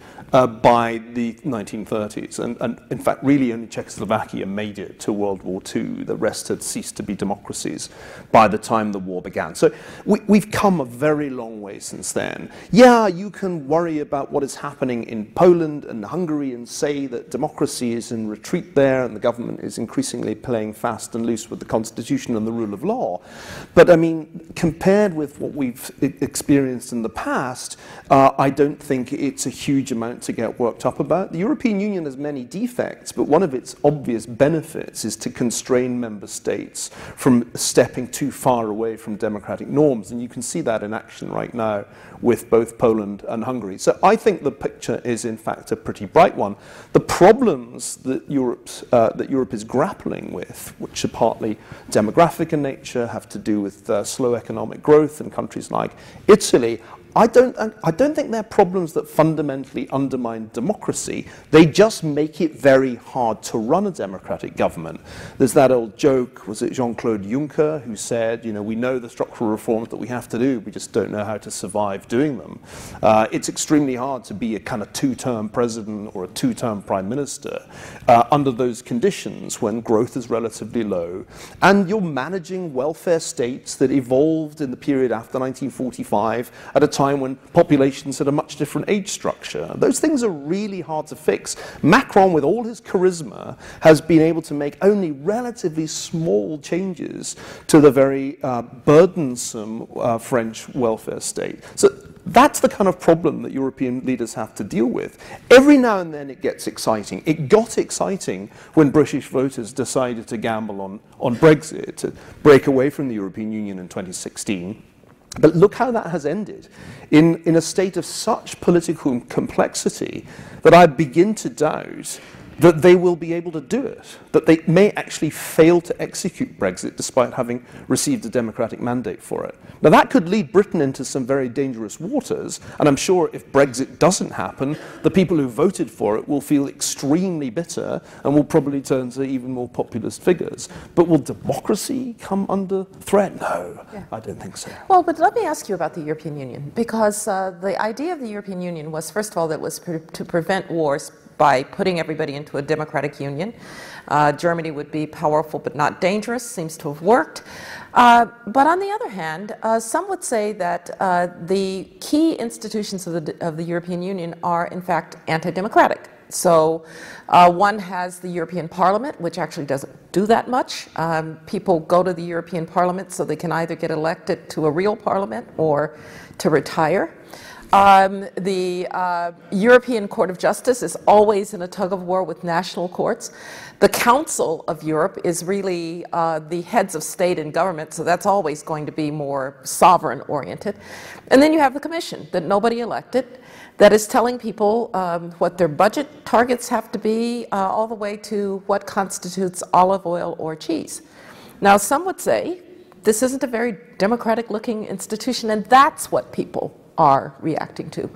by the 1930s. And in fact, really only Czechoslovakia made it to World War II. The rest had ceased to be democracies by the time the war began. So we've come a very long way since then. Yeah, you can worry about what is happening in Poland and Hungary and say that democracy is in retreat there and the government is increasingly playing fast and loose with the constitution and the rule of law. But I mean, compared with what we've experienced in the past, I don't think it's a huge amount to get worked up about. The European Union has many defects, but one of its obvious benefits is to constrain member states from stepping too far away from democratic norms, and you can see that in action right now with both Poland and Hungary. So I think the picture is in fact a pretty bright one. The problems that Europe is grappling with, which are partly demographic in nature, have to do with slow economic growth in countries like Italy. I don't think they're problems that fundamentally undermine democracy. They just make it very hard to run a democratic government. There's that old joke, was it Jean-Claude Juncker, who said, we know the structural reforms that we have to do, we just don't know how to survive doing them. It's extremely hard to be a kind of two-term president or a two-term prime minister under those conditions when growth is relatively low, and you're managing welfare states that evolved in the period after 1945 at a time when populations had a much different age structure. Those things are really hard to fix. Macron, with all his charisma, has been able to make only relatively small changes to the very burdensome French welfare state. So that's the kind of problem that European leaders have to deal with. Every now and then it gets exciting. It got exciting when British voters decided to gamble on Brexit, to break away from the European Union in 2016. But look how that has ended, in a state of such political complexity that I begin to doubt that they will be able to do it, that they may actually fail to execute Brexit despite having received a democratic mandate for it. Now that could lead Britain into some very dangerous waters, and I'm sure if Brexit doesn't happen, the people who voted for it will feel extremely bitter and will probably turn to even more populist figures. But will democracy come under threat? No, I don't think so. Well, but let me ask you about the European Union, because the idea of the European Union was, first of all, that it was to prevent wars by putting everybody into a democratic union. Germany would be powerful but not dangerous, seems to have worked. But on the other hand, some would say that the key institutions of the European Union are in fact anti-democratic. So one has the European Parliament, which actually doesn't do that much. People go to the European Parliament so they can either get elected to a real parliament or to retire. The European Court of Justice is always in a tug-of-war with national courts. The Council of Europe is really the heads of state and government, so that's always going to be more sovereign-oriented. And then you have the Commission that nobody elected, that is telling people what their budget targets have to be, all the way to what constitutes olive oil or cheese. Now, some would say this isn't a very democratic-looking institution, and that's what people are reacting to.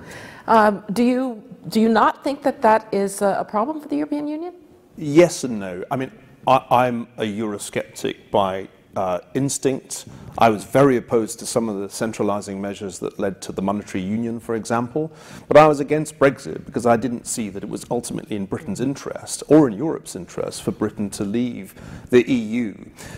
Do you not think that that is a problem for the European Union? Yes and no. I mean, I'm a Eurosceptic by instinct. I was very opposed to some of the centralizing measures that led to the monetary union, for example. But I was against Brexit because I didn't see that it was ultimately in Britain's interest or in Europe's interest for Britain to leave the EU.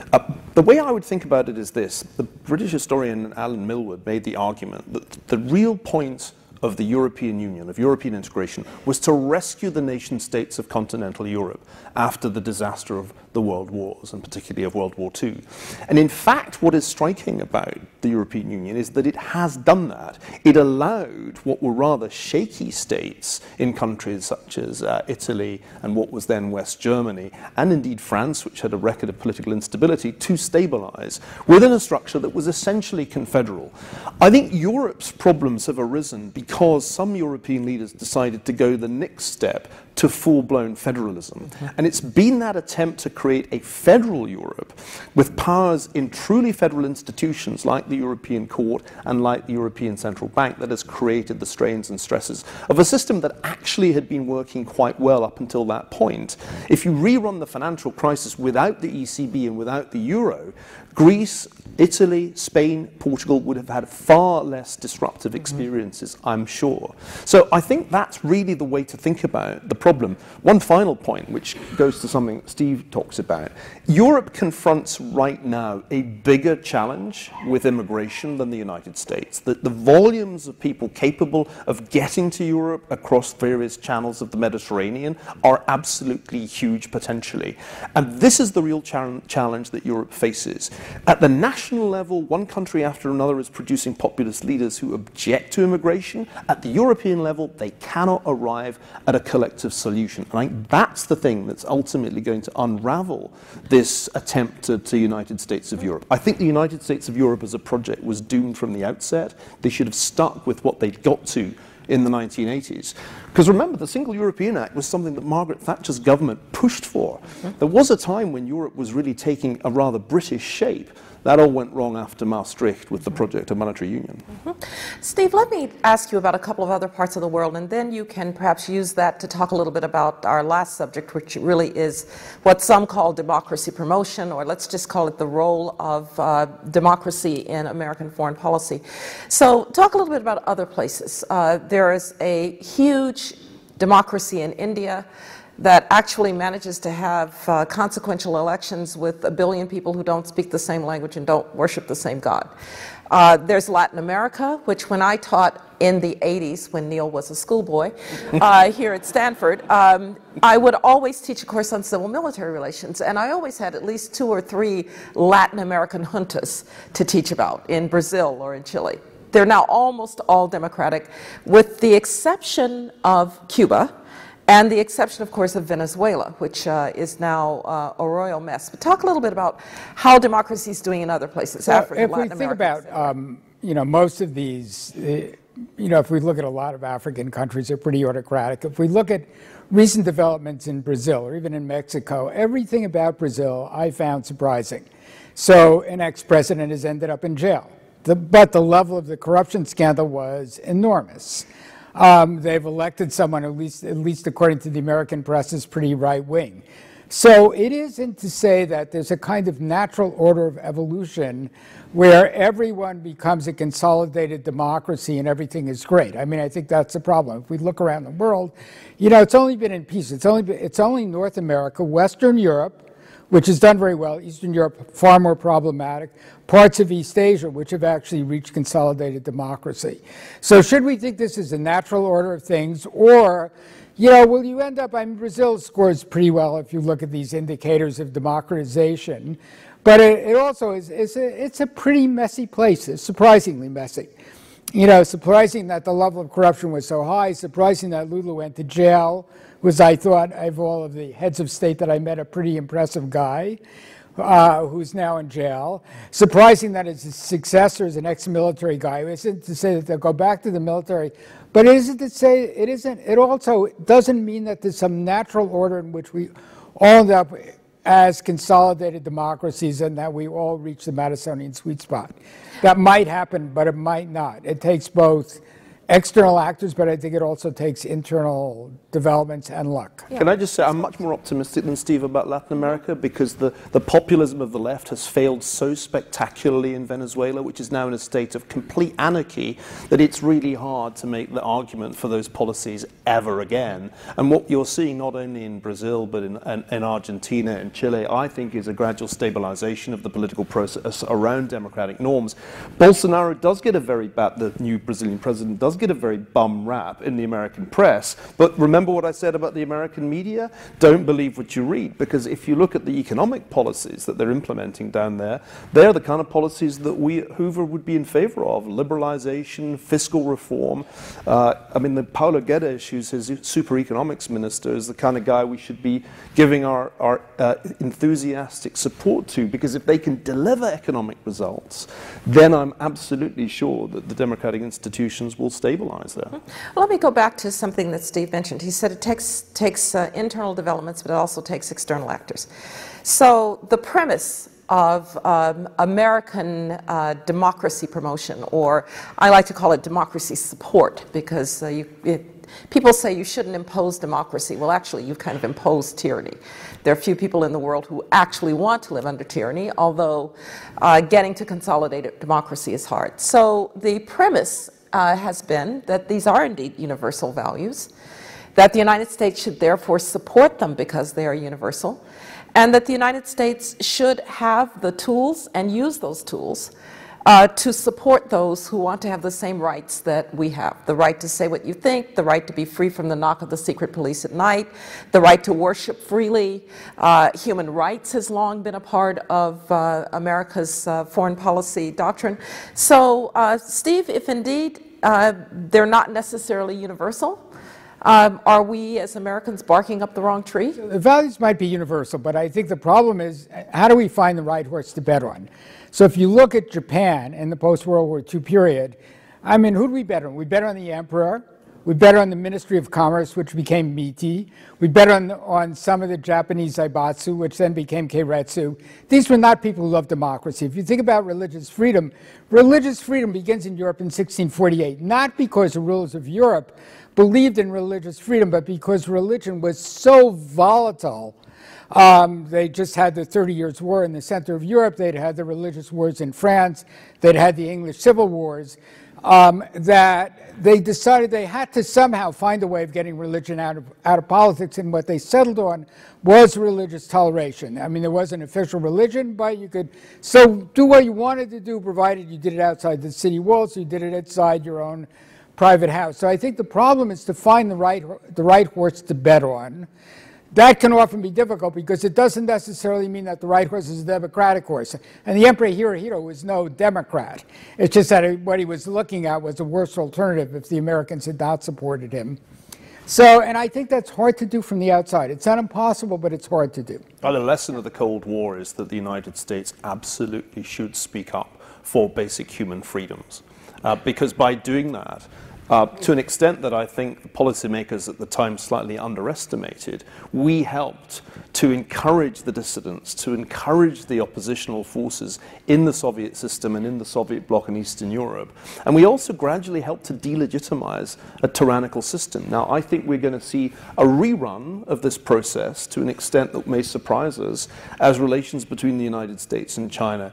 The way I would think about it is this. The British historian Alan Milward made the argument that the real point of the European Union, of European integration, was to rescue the nation states of continental Europe after the disaster of the World Wars, and particularly of World War II. And in fact, what is striking about the European Union is that it has done that. It allowed what were rather shaky states in countries such as Italy and what was then West Germany, and indeed France, which had a record of political instability, to stabilize within a structure that was essentially confederal. I think Europe's problems have arisen because some European leaders decided to go the next step to full-blown federalism. And it's been that attempt to create a federal Europe with powers in truly federal institutions like the European Court and like the European Central Bank that has created the strains and stresses of a system that actually had been working quite well up until that point. If you rerun the financial crisis without the ECB and without the euro, Greece, Italy, Spain, Portugal would have had far less disruptive experiences, I'm sure. So I think that's really the way to think about the problem. One final point, which goes to something Steve talks about. Europe confronts right now a bigger challenge with immigration than the United States. The volumes of people capable of getting to Europe across various channels of the Mediterranean are absolutely huge potentially. And this is the real challenge that Europe faces. At the national level, one country after another is producing populist leaders who object to immigration. At the European level, they cannot arrive at a collective solution. And I think that's the thing that's ultimately going to unravel this attempt to United States of Europe. I think the United States of Europe as a project was doomed from the outset. They should have stuck with what they'd got to in the 1980s. Because remember, the Single European Act was something that Margaret Thatcher's government pushed for. There was a time when Europe was really taking a rather British shape. That all went wrong after Maastricht with the project of monetary union. Steve, let me ask you about a couple of other parts of the world, and then you can perhaps use that to talk a little bit about our last subject, which really is what some call democracy promotion, or let's just call it the role of democracy in American foreign policy. So talk a little bit about other places. There is a huge democracy in India that actually manages to have consequential elections with 1 billion people who don't speak the same language and don't worship the same God. There's Latin America, which when I taught in the 80s, when Neil was a schoolboy, here at Stanford, I would always teach a course on civil-military relations, and I always had at least 2 or 3 Latin American juntas to teach about in Brazil or in Chile. They're now almost all democratic, with the exception of Cuba, and the exception, of course, of Venezuela, which is now a royal mess. But talk a little bit about how democracy is doing in other places, Africa, if Latin we think America. about, most of these, if we look at a lot of African countries, they're pretty autocratic. If we look at recent developments in Brazil or even in Mexico, everything about Brazil I found surprising. So an ex-president has ended up in jail. But the level of the corruption scandal was enormous. They've elected someone, at least according to the American press, is pretty right-wing. So it isn't to say that there's a kind of natural order of evolution where everyone becomes a consolidated democracy and everything is great. I mean, I think that's the problem. If we look around the world, you know, it's only been in peace. It's only North America, Western Europe, which has done very well, Eastern Europe far more problematic, parts of East Asia, which have actually reached consolidated democracy. So should we think this is a natural order of things, or, you know, will you end up, I mean, Brazil scores pretty well if you look at these indicators of democratization, but it also it's a pretty messy place. It's surprisingly messy. You know, surprising that the level of corruption was so high, surprising that Lula went to jail, was, I thought, of all of the heads of state that I met, a pretty impressive guy who's now in jail. Surprising that his successor is an ex-military guy. It isn't to say that they'll go back to the military, but it isn't to say, it also doesn't mean that there's some natural order in which we all end up as consolidated democracies and that we all reach the Madisonian sweet spot. That might happen, but it might not. It takes both external actors, but I think it also takes internal developments and luck. Yeah. Can I just say, I'm much more optimistic than Steve about Latin America because the populism of the left has failed so spectacularly in Venezuela, which is now in a state of complete anarchy, that it's really hard to make the argument for those policies ever again. And what you're seeing not only in Brazil, but in Argentina and Chile, I think is a gradual stabilization of the political process around democratic norms. Bolsonaro does get a very bad, the new Brazilian president does get a very bum rap in the American press, but remember what I said about the American media? Don't believe what you read, because if you look at the economic policies that they're implementing down there, they're the kind of policies that we at Hoover would be in favor of: liberalization, fiscal reform. I mean, the Paulo Guedes, who's his super economics minister, is the kind of guy we should be giving our enthusiastic support to, because if they can deliver economic results, then I'm absolutely sure that the democratic institutions will stabilize there. Well, let me go back to something that Steve mentioned. He said it takes internal developments, but it also takes external actors. So the premise of American democracy promotion, or I like to call it democracy support, because people say you shouldn't impose democracy. Well, actually, you've kind of imposed tyranny. There are few people in the world who actually want to live under tyranny, although getting to consolidated democracy is hard. So the premise has been that these are indeed universal values, that the United States should therefore support them because they are universal, and that the United States should have the tools and use those tools to support those who want to have the same rights that we have. The right to say what you think, the right to be free from the knock of the secret police at night, the right to worship freely. Human rights has long been a part of America's foreign policy doctrine. So, Steve, if indeed they're not necessarily universal, are we as Americans barking up the wrong tree? The values might be universal, but I think the problem is, how do we find the right horse to bet on? So if you look at Japan in the post-World War II period, I mean, who do we bet on? We bet on the emperor. We bet on the Ministry of Commerce, which became MITI. We bet on some of the Japanese Zaibatsu, which then became Keiretsu. These were not people who loved democracy. If you think about religious freedom begins in Europe in 1648, not because the rulers of Europe believed in religious freedom, but because religion was so volatile. They just had the 30 Years' War in the center of Europe. They'd had the religious wars in France. They'd had the English Civil Wars. That they decided they had to somehow find a way of getting religion out of politics, and what they settled on was religious toleration. I mean, there was an official religion, but you could so do what you wanted to do, provided you did it outside the city walls, you did it outside your own private house. So I think the problem is to find the right horse to bet on. That can often be difficult because it doesn't necessarily mean that the right horse is a democratic horse. And the Emperor Hirohito was no Democrat. It's just that what he was looking at was a worse alternative if the Americans had not supported him. So, and I think that's hard to do from the outside. It's not impossible, but it's hard to do. Well, the lesson of the Cold War is that the United States absolutely should speak up for basic human freedoms. Because by doing that, to an extent that I think the policymakers at the time slightly underestimated. We helped to encourage the dissidents, to encourage the oppositional forces in the Soviet system and in the Soviet bloc in Eastern Europe. And we also gradually helped to delegitimize a tyrannical system. Now, I think we're going to see a rerun of this process to an extent that may surprise us as relations between the United States and China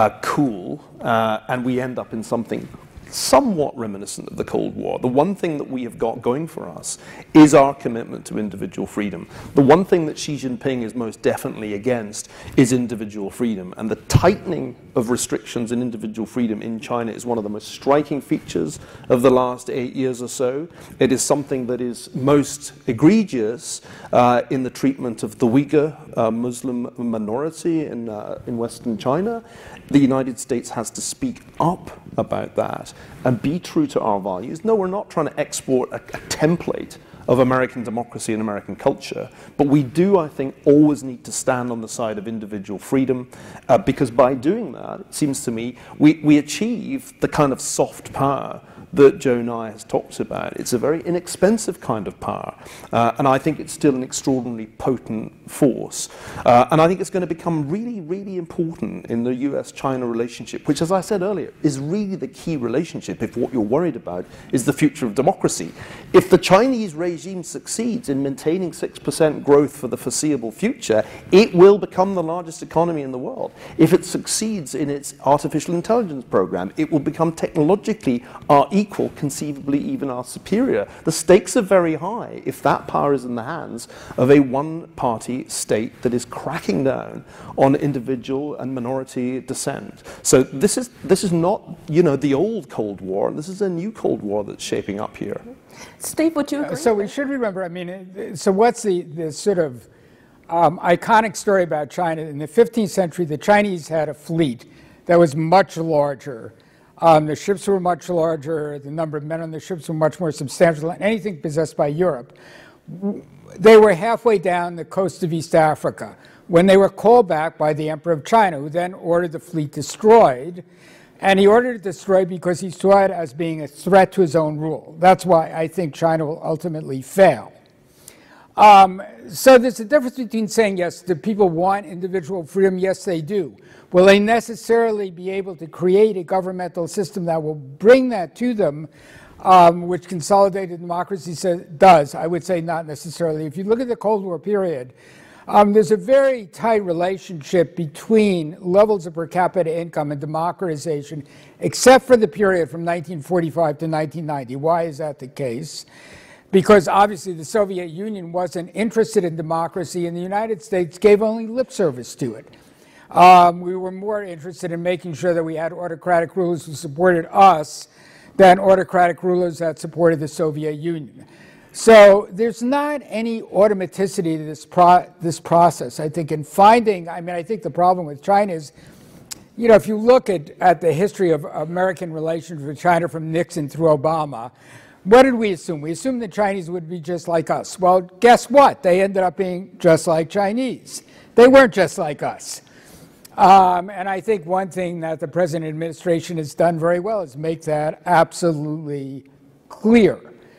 cool, and we end up in something somewhat reminiscent of the Cold War. The one thing that we have got going for us is our commitment to individual freedom. The one thing that Xi Jinping is most definitely against is individual freedom. And the tightening of restrictions in individual freedom in China is one of the most striking features of the last 8 years or so. It is something that is most egregious in the treatment of the Uyghur Muslim minority in Western China. The United States has to speak up about that and be true to our values. No, we're not trying to export a template of American democracy and American culture, but we do, I think, always need to stand on the side of individual freedom, because by doing that, it seems to me, we achieve the kind of soft power that Joe Nye has talked about. It's a very inexpensive kind of power, and I think it's still an extraordinarily potent force. And I think it's going to become really, really important in the US-China relationship, which, as I said earlier, is really the key relationship if what you're worried about is the future of democracy. If the Chinese regime succeeds in maintaining 6% growth for the foreseeable future, it will become the largest economy in the world. If it succeeds in its artificial intelligence program, it will become technologically our equal, conceivably even our superior. The stakes are very high if that power is in the hands of a one-party state that is cracking down on individual and minority dissent. So this is not, you know, the old Cold War. This is a new Cold War that's shaping up here. Steve, would you agree? So we should remember, I mean, so what's the sort of iconic story about China? In the 15th century, the Chinese had a fleet that was much larger. The ships were much larger, the number of men on the ships were much more substantial than anything possessed by Europe. They were halfway down the coast of East Africa when they were called back by the Emperor of China, who then ordered the fleet destroyed. And he ordered it destroyed because he saw it as being a threat to his own rule. That's why I think China will ultimately fail. So there's a difference between saying, yes, do people want individual freedom? Yes, they do. Will they necessarily be able to create a governmental system that will bring that to them, which consolidated democracy does? I would say not necessarily. If you look at the Cold War period, there's a very tight relationship between levels of per capita income and democratization, except for the period from 1945 to 1990. Why is that the case? Because obviously the Soviet Union wasn't interested in democracy, and the United States gave only lip service to it. We were more interested in making sure that we had autocratic rulers who supported us than autocratic rulers that supported the Soviet Union. So there's not any automaticity to this process. I think in finding, I think the problem with China is, you know, if you look at the history of American relations with China from Nixon through Obama, what did we assume? We assumed the Chinese would be just like us. Well, guess what? They ended up being just like Chinese. They weren't just like us. And I think one thing that the present administration has done very well is make that absolutely clear.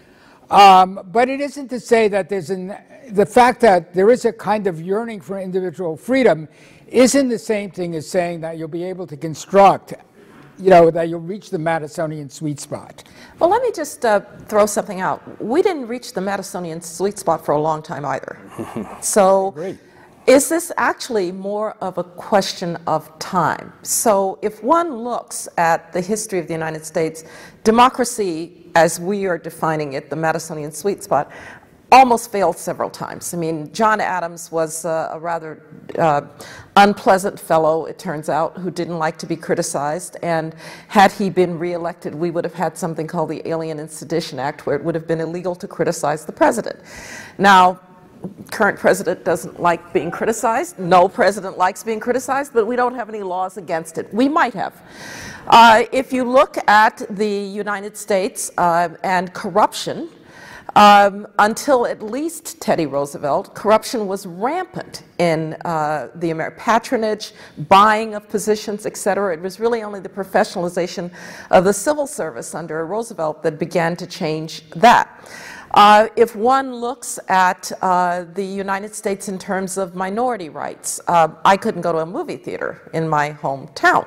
But it isn't to say that the fact that there is a kind of yearning for individual freedom isn't the same thing as saying that you'll be able to construct, you know, that you'll reach the Madisonian sweet spot. Well, let me just throw something out. We didn't reach the Madisonian sweet spot for a long time either. So is this actually more of a question of time? So if one looks at the history of the United States, democracy, as we are defining it, the Madisonian sweet spot, almost failed several times. I mean, John Adams was a rather unpleasant fellow, it turns out, who didn't like to be criticized. And had he been reelected, we would have had something called the Alien and Sedition Act, where it would have been illegal to criticize the president. Now, current president doesn't like being criticized. No president likes being criticized, but we don't have any laws against it. We might have. If you look at the United States and corruption, Until at least Teddy Roosevelt, corruption was rampant in the American patronage, buying of positions, etc. It was really only the professionalization of the civil service under Roosevelt that began to change that. If one looks at the United States in terms of minority rights, I couldn't go to a movie theater in my hometown.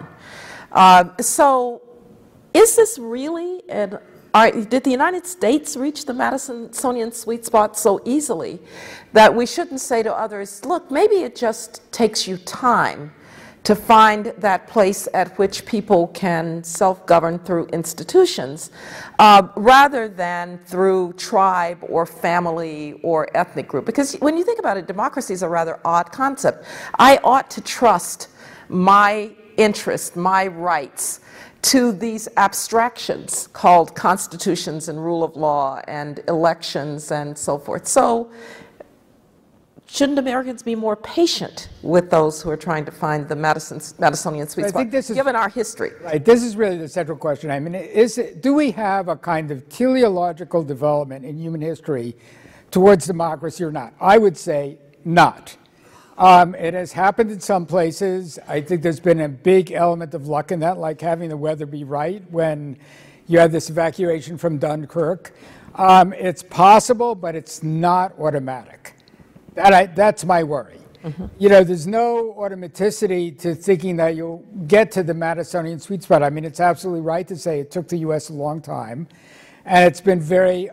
So is this really did the United States reach the Madisonian sweet spot so easily that we shouldn't say to others, look, maybe it just takes you time to find that place at which people can self-govern through institutions rather than through tribe or family or ethnic group? Because when you think about it, democracy is a rather odd concept. I ought to trust my interests, my rights, to these abstractions called constitutions and rule of law and elections and so forth. So shouldn't Americans be more patient with those who are trying to find the Madisonian sweet spot, given our history? Right. This is really the central question. I mean, do we have a kind of teleological development in human history towards democracy or not? I would say not. It has happened in some places. I think there's been a big element of luck in that, like having the weather be right when you had this evacuation from Dunkirk. It's possible, but it's not automatic. That's my worry. Mm-hmm. You know, there's no automaticity to thinking that you'll get to the Madisonian sweet spot. I mean, it's absolutely right to say it took the U.S. a long time, and it's been very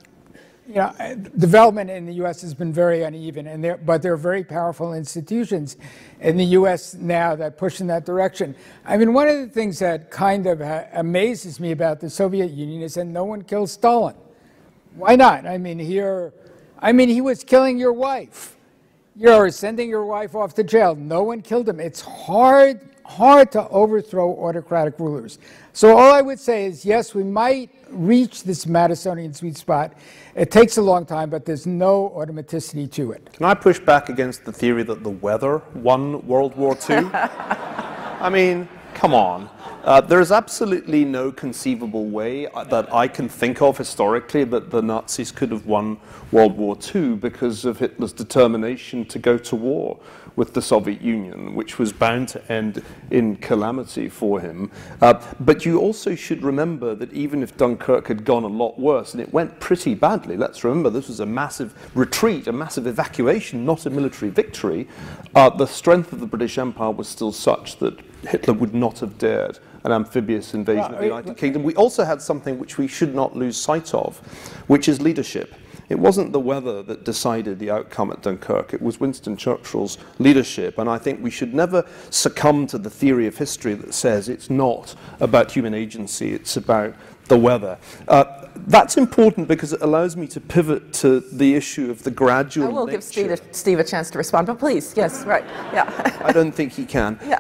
development in the U.S. has been very uneven, but there are very powerful institutions in the U.S. now that push in that direction. I mean, one of the things that kind of amazes me about the Soviet Union is that no one killed Stalin. Why not? I mean, he was killing your wife. You're sending your wife off to jail. No one killed him. It's hard to overthrow autocratic rulers. So all I would say is, yes, we might reach this Madisonian sweet spot. It takes a long time, but there's no automaticity to it. Can I push back against the theory that the weather won World War II? I mean, come on. There is absolutely no conceivable way that I can think of historically that the Nazis could have won World War II because of Hitler's determination to go to war with the Soviet Union, which was bound to end in calamity for him. But you also should remember that even if Dunkirk had gone a lot worse, and it went pretty badly, let's remember this was a massive retreat, a massive evacuation, not a military victory, the strength of the British Empire was still such that Hitler would not have dared an amphibious invasion of the United Kingdom. We also had something which we should not lose sight of, which is leadership. It wasn't the weather that decided the outcome at Dunkirk. It was Winston Churchill's leadership. And I think we should never succumb to the theory of history that says it's not about human agency, it's about the weather. That's important because it allows me to pivot to the issue of the gradual I will give Steve a chance to respond, but please, yes, right, yeah. I don't think he can. Yeah.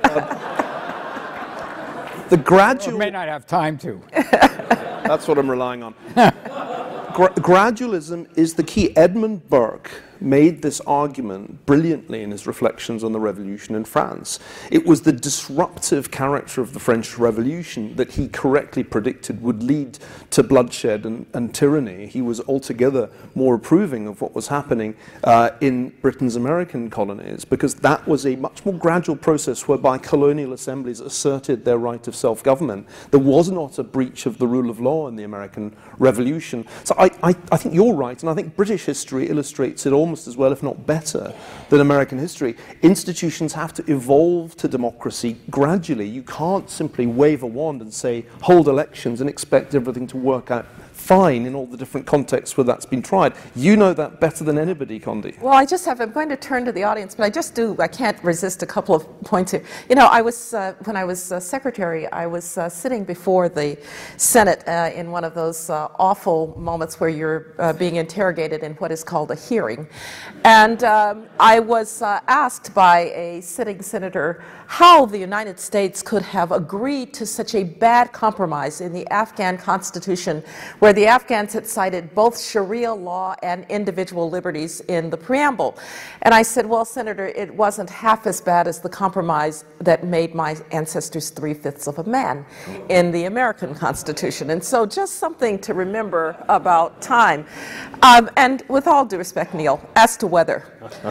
The gradual... Or may not have time to. That's what I'm relying on. Gradualism is the key. Edmund Burke made this argument brilliantly in his reflections on the revolution in France. It was the disruptive character of the French Revolution that he correctly predicted would lead to bloodshed and tyranny. He was altogether more approving of what was happening in Britain's American colonies, because that was a much more gradual process whereby colonial assemblies asserted their right of self-government. There was not a breach of the rule of law in the American Revolution. So I think you're right, and I think British history illustrates it almost as well, if not better, than American history. Institutions have to evolve to democracy gradually. You can't simply wave a wand and say, hold elections and expect everything to work out fine in all the different contexts where that's been tried. You know that better than anybody, Condi. Well, I'm going to turn to the audience, but I can't resist a couple of points here. You know, when I was secretary, I was sitting before the Senate in one of those awful moments where you're being interrogated in what is called a hearing. And I was asked by a sitting senator how the United States could have agreed to such a bad compromise in the Afghan constitution where where the Afghans had cited both Sharia law and individual liberties in the preamble. And I said, well, Senator, it wasn't half as bad as the compromise that made my ancestors 3/5 of a man in the American Constitution. And so just something to remember about time. And with all due respect, Neil, as to weather,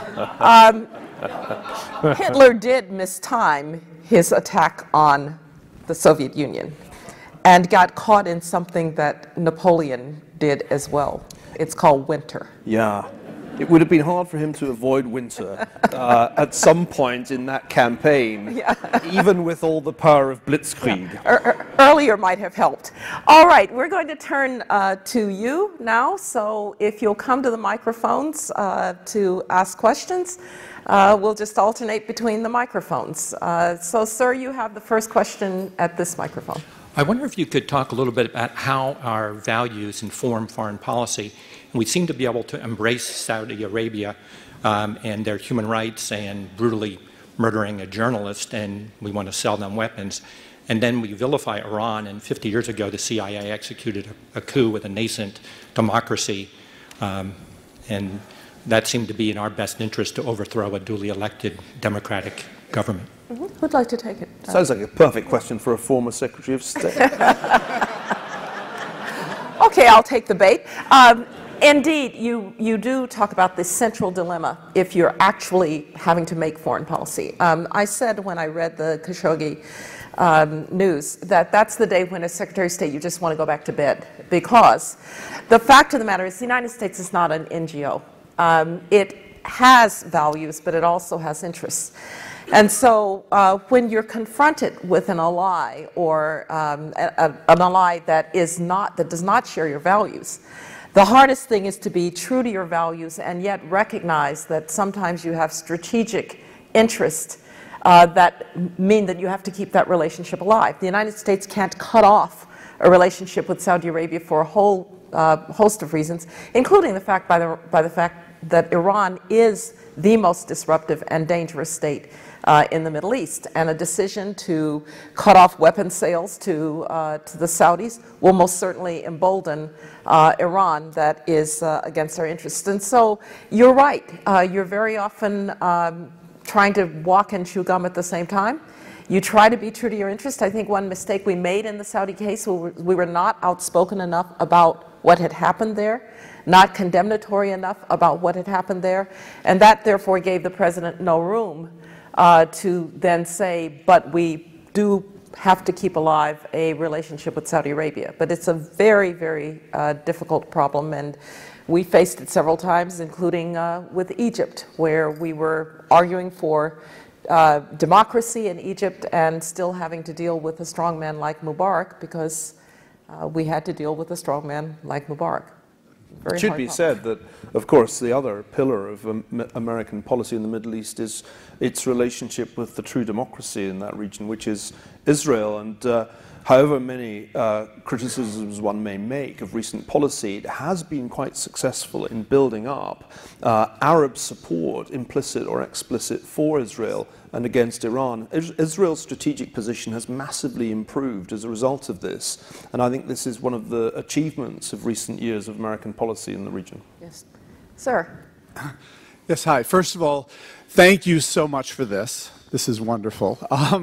Hitler did mistime his attack on the Soviet Union and got caught in something that Napoleon did as well. It's called winter. Yeah. It would have been hard for him to avoid winter at some point in that campaign, Yeah. even with all the power of blitzkrieg. Earlier might have helped. All right, we're going to turn to you now. So if you'll come to the microphones to ask questions, we'll just alternate between the microphones. So, sir, you have the first question at this microphone. I wonder if you could talk a little bit about how our values inform foreign policy. We seem to be able to embrace Saudi Arabia and their human rights and brutally murdering a journalist, and we want to sell them weapons. And then we vilify Iran, and 50 years ago the CIA executed a coup with a nascent democracy, and that seemed to be in our best interest to overthrow a duly elected democratic government. Who'd like to take it? Sounds like a perfect question for a former Secretary of State. Okay, I'll take the bait. Indeed, you do talk about this central dilemma if you're actually having to make foreign policy. I said when I read the Khashoggi news that that's the day when as Secretary of State you just want to go back to bed, because the fact of the matter is the United States is not an NGO. It has values, but it also has interests. And so when you're confronted with an ally or an ally that does not share your values, the hardest thing is to be true to your values and yet recognize that sometimes you have strategic interests that mean that you have to keep that relationship alive. The United States can't cut off a relationship with Saudi Arabia for a whole host of reasons, including the fact that Iran is the most disruptive and dangerous state in the Middle East, and a decision to cut off weapons sales to the Saudis will most certainly embolden Iran. That is against our interests. And so you're right. You're very often trying to walk and chew gum at the same time. You try to be true to your interest. I think one mistake we made in the Saudi case, we were not outspoken enough about what had happened there, not condemnatory enough about what had happened there, and that therefore gave the president no room to then say, but we do have to keep alive a relationship with Saudi Arabia. But it's a very, very difficult problem, and we faced it several times, including with Egypt, where we were arguing for democracy in Egypt and still having to deal with a strongman like Mubarak, because we had to deal with a strongman like Mubarak. It should be said that, of course, the other pillar of American policy in the Middle East is its relationship with the true democracy in that region, which is Israel. And however many criticisms one may make of recent policy, it has been quite successful in building up Arab support, implicit or explicit, for Israel and against Iran. Israel's strategic position has massively improved as a result of this, and I think this is one of the achievements of recent years of American policy in the region. Yes. Sir. Yes, hi. First of all, thank you so much for this. This is wonderful.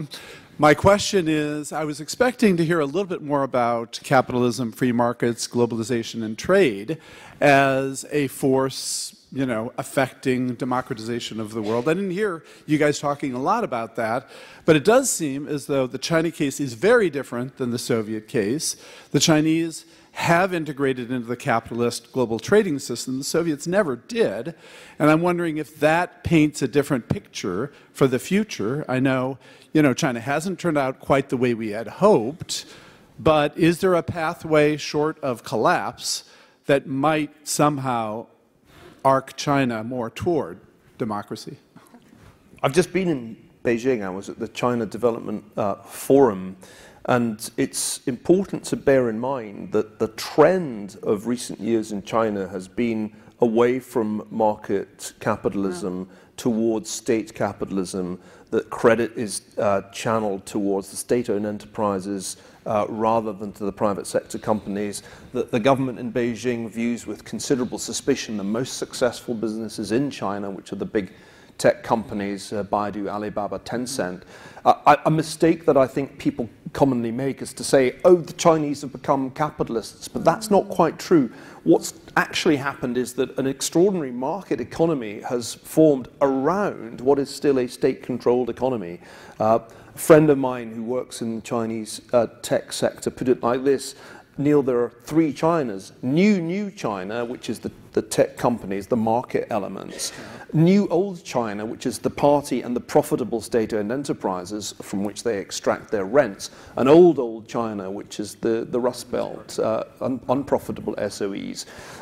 My question is, I was expecting to hear a little bit more about capitalism, free markets, globalization, and trade as a force, you know, affecting democratization of the world. I didn't hear you guys talking a lot about that, but it does seem as though the China case is very different than the Soviet case. The Chinese have integrated into the capitalist global trading system. The Soviets never did. And I'm wondering if that paints a different picture for the future. I know, you know, China hasn't turned out quite the way we had hoped, but is there a pathway short of collapse that might somehow arc China more toward democracy? I've just been in Beijing. I was at the China Development Forum. And it's important to bear in mind that the trend of recent years in China has been away from market capitalism towards state capitalism, that credit is channeled towards the state-owned enterprises rather than to the private sector companies, that the government in Beijing views with considerable suspicion the most successful businesses in China, which are the big tech companies, Baidu, Alibaba, Tencent. A mistake that I think people commonly make is to say, oh, the Chinese have become capitalists, but that's not quite true. What's actually happened is that an extraordinary market economy has formed around what is still a state-controlled economy. A friend of mine who works in the Chinese tech sector put it like this: Neil, there are three Chinas. New China, which is the tech companies, the market elements. New old China, which is the party and the profitable state-owned enterprises from which they extract their rents. And old China, which is the Rust Belt, unprofitable SOEs.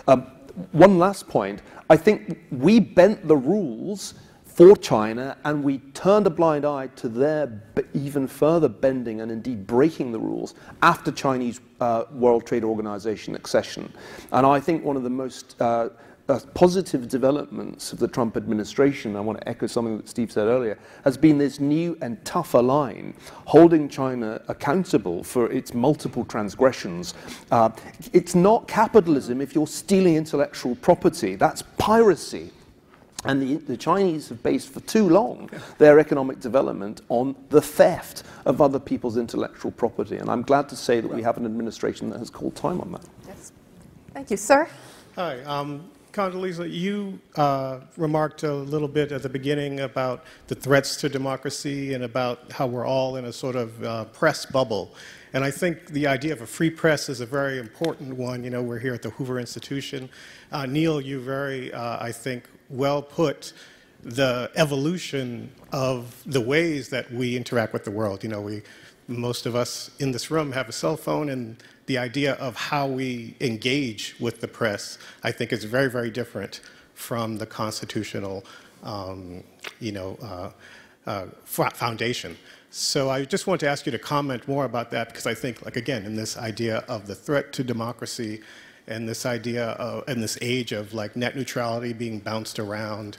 One last point. I think we bent the rules for China, and we turned a blind eye to their even further bending and indeed breaking the rules after Chinese World Trade Organization accession. And I think one of the most positive developments of the Trump administration, I want to echo something that Steve said earlier, has been this new and tougher line holding China accountable for its multiple transgressions. It's not capitalism if you're stealing intellectual property. That's piracy. And the Chinese have based for too long their economic development on the theft of other people's intellectual property. And I'm glad to say that we have an administration that has called time on that. Yes. Thank you, sir. Hi. Condoleezza, you remarked a little bit at the beginning about the threats to democracy and about how we're all in a sort of press bubble. And I think the idea of a free press is a very important one. You know, we're here at the Hoover Institution. Neil, you very, I think, well put the evolution of the ways that we interact with the world. You know, most of us in this room have a cell phone, and the idea of how we engage with the press, I think, is very, very different from the constitutional, foundation. So I just want to ask you to comment more about that, because I think, like, again, in this idea of the threat to democracy and this idea of, in this age of like net neutrality being bounced around,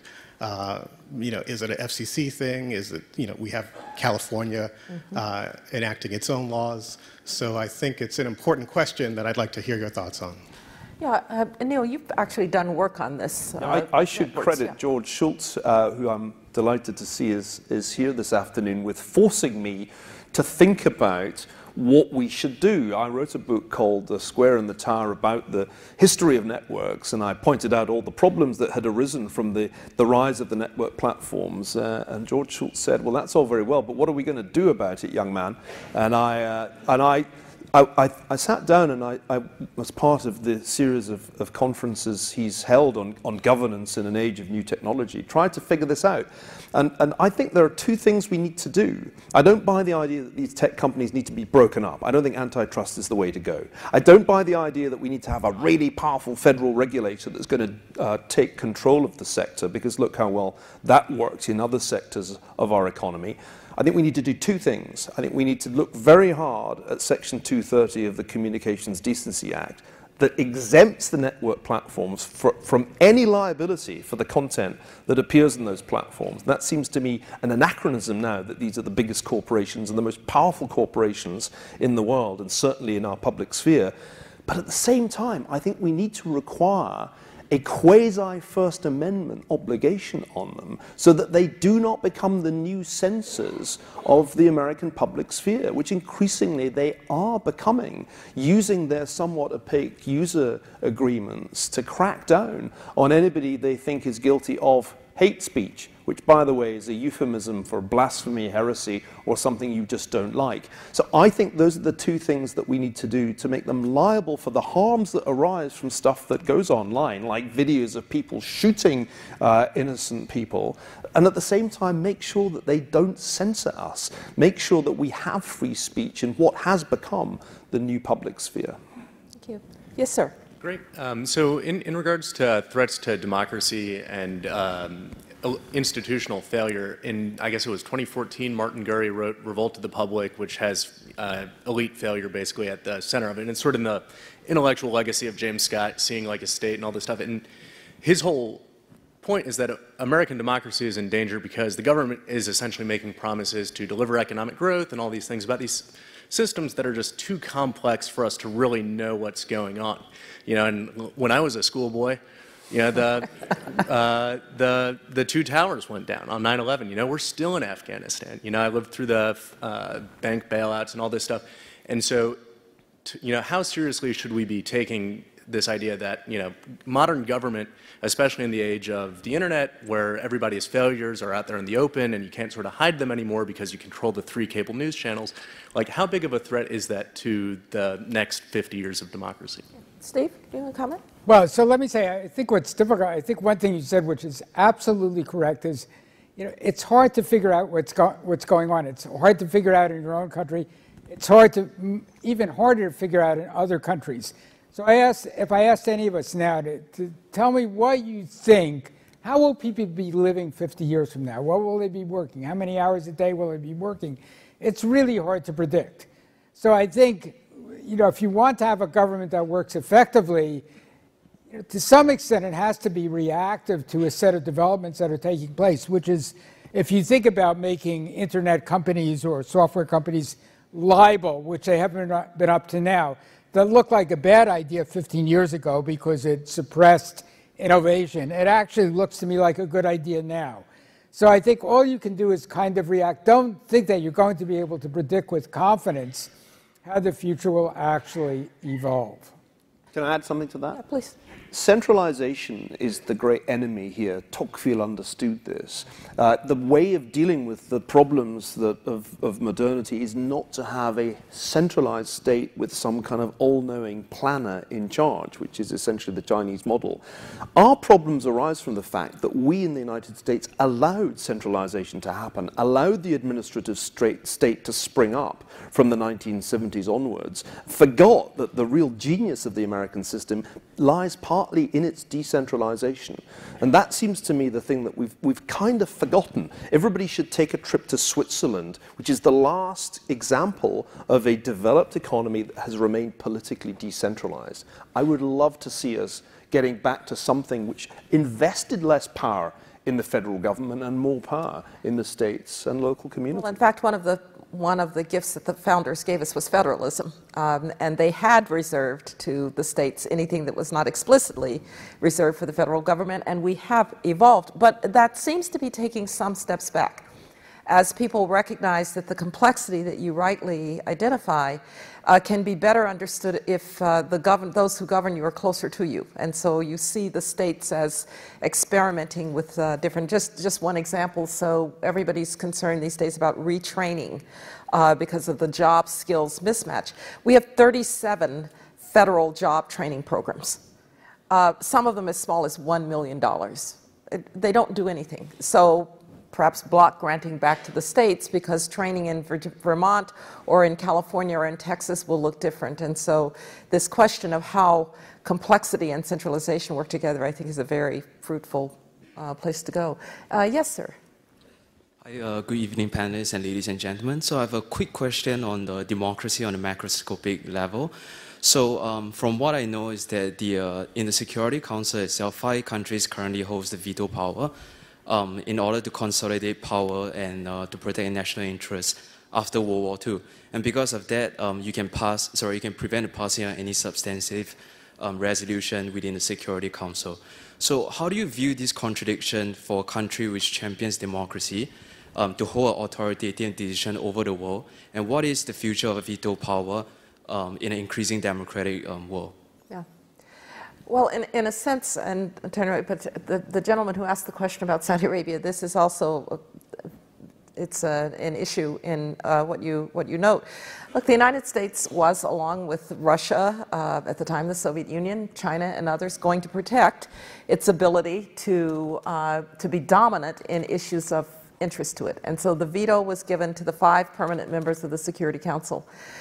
is it an FCC thing? Is it, we have California enacting its own laws. So I think it's an important question that I'd like to hear your thoughts on. Yeah, Neil, you've actually done work on this. I should credit George Schultz, who I'm delighted to see is here this afternoon, with forcing me to think about what we should do. I wrote a book called The Square and the Tower about the history of networks, and I pointed out all the problems that had arisen from the rise of the network platforms. And George Schultz said, well, that's all very well, but what are we going to do about it, young man? And I sat down, and I was part of the series of conferences he's held on governance in an age of new technology, tried to figure this out. And I think there are two things we need to do. I don't buy the idea that these tech companies need to be broken up. I don't think antitrust is the way to go. I don't buy the idea that we need to have a really powerful federal regulator that's going to take control of the sector, because look how well that works in other sectors of our economy. I think we need to do two things. I think we need to look very hard at Section 230 of the Communications Decency Act that exempts the network platforms from any liability for the content that appears in those platforms. And that seems to me an anachronism now, that these are the biggest corporations and the most powerful corporations in the world, and certainly in our public sphere. But at the same time, I think we need to require a quasi-First Amendment obligation on them so that they do not become the new censors of the American public sphere, which increasingly they are becoming, using their somewhat opaque user agreements to crack down on anybody they think is guilty of hate speech, which, by the way, is a euphemism for blasphemy, heresy, or something you just don't like. So I think those are the two things that we need to do to make them liable for the harms that arise from stuff that goes online, like videos of people shooting innocent people, and at the same time make sure that they don't censor us, make sure that we have free speech in what has become the new public sphere. Thank you. Yes, sir. Great. So in regards to threats to democracy and institutional failure, in, I guess it was 2014, Martin Gurry wrote Revolt of the Public, which has elite failure basically at the center of it. And it's sort of in the intellectual legacy of James Scott, Seeing Like a State and all this stuff. And his whole point is that American democracy is in danger because the government is essentially making promises to deliver economic growth and all these things about these systems that are just too complex for us to really know what's going on. You know, and when I was a schoolboy, you know, the two towers went down on 9/11. You know, we're still in Afghanistan. You know, I lived through the bank bailouts and all this stuff. And so, you know, how seriously should we be taking this idea that, you know, modern government, especially in the age of the internet, where everybody's failures are out there in the open and you can't sort of hide them anymore because you control the 3 cable news channels, like how big of a threat is that to the next 50 years of democracy? Steve, do you want to comment? Well, so let me say, I think what's difficult, I think one thing you said, which is absolutely correct, is, you know, it's hard to figure out what's going on. It's hard to figure out in your own country. It's even harder to figure out in other countries. So if I asked any of us now to tell me what you think, how will people be living 50 years from now? What will they be working? How many hours a day will they be working? It's really hard to predict. So I think, you know, if you want to have a government that works effectively, you know, to some extent it has to be reactive to a set of developments that are taking place, which is, if you think about making internet companies or software companies liable, which they haven't been up to now, that looked like a bad idea 15 years ago because it suppressed innovation. It actually looks to me like a good idea now. So I think all you can do is kind of react. Don't think that you're going to be able to predict with confidence how the future will actually evolve. Can I add something to that? Yeah, please. Centralization is the great enemy here. Tocqueville understood this. The way of dealing with the problems of modernity is not to have a centralized state with some kind of all-knowing planner in charge, which is essentially the Chinese model. Our problems arise from the fact that we in the United States allowed centralization to happen, allowed the administrative state to spring up from the 1970s onwards, forgot that the real genius of the American system lies partly in its decentralization. And that seems to me the thing that we've kind of forgotten. Everybody should take a trip to Switzerland, which is the last example of a developed economy that has remained politically decentralized. I would love to see us getting back to something which invested less power in the federal government and more power in the states and local communities. Well, in fact, one of the gifts that the founders gave us was federalism, and they had reserved to the states anything that was not explicitly reserved for the federal government, and we have evolved. But that seems to be taking some steps back, as people recognize that the complexity that you rightly identify can be better understood if those who govern you are closer to you. And so you see the states as experimenting with different, just one example, so everybody's concerned these days about retraining because of the job skills mismatch. We have 37 federal job training programs, some of them as small as $1 million. They don't do anything. So perhaps block granting back to the states, because training in Vermont or in California or in Texas will look different. And so this question of how complexity and centralization work together, I think, is a very fruitful place to go. Yes, sir. Hi, good evening, panelists and ladies and gentlemen. So I have a quick question on the democracy on a macroscopic level. So from what I know is that in the Security Council itself, 5 countries currently holds the veto power. In order to consolidate power and to protect national interests after World War II. And because of that, you can prevent the passing of any substantive resolution within the Security Council. So how do you view this contradiction for a country which champions democracy to hold an authoritative decision over the world? And what is the future of veto power in an increasing democratic world? Yeah. Well, in a sense, and but the gentleman who asked the question about Saudi Arabia, this is also an issue in what you note. Look, the United States was, along with Russia at the time, the Soviet Union, China, and others, going to protect its ability to be dominant in issues of interest to it. And so the veto was given to the 5 permanent members of the Security Council.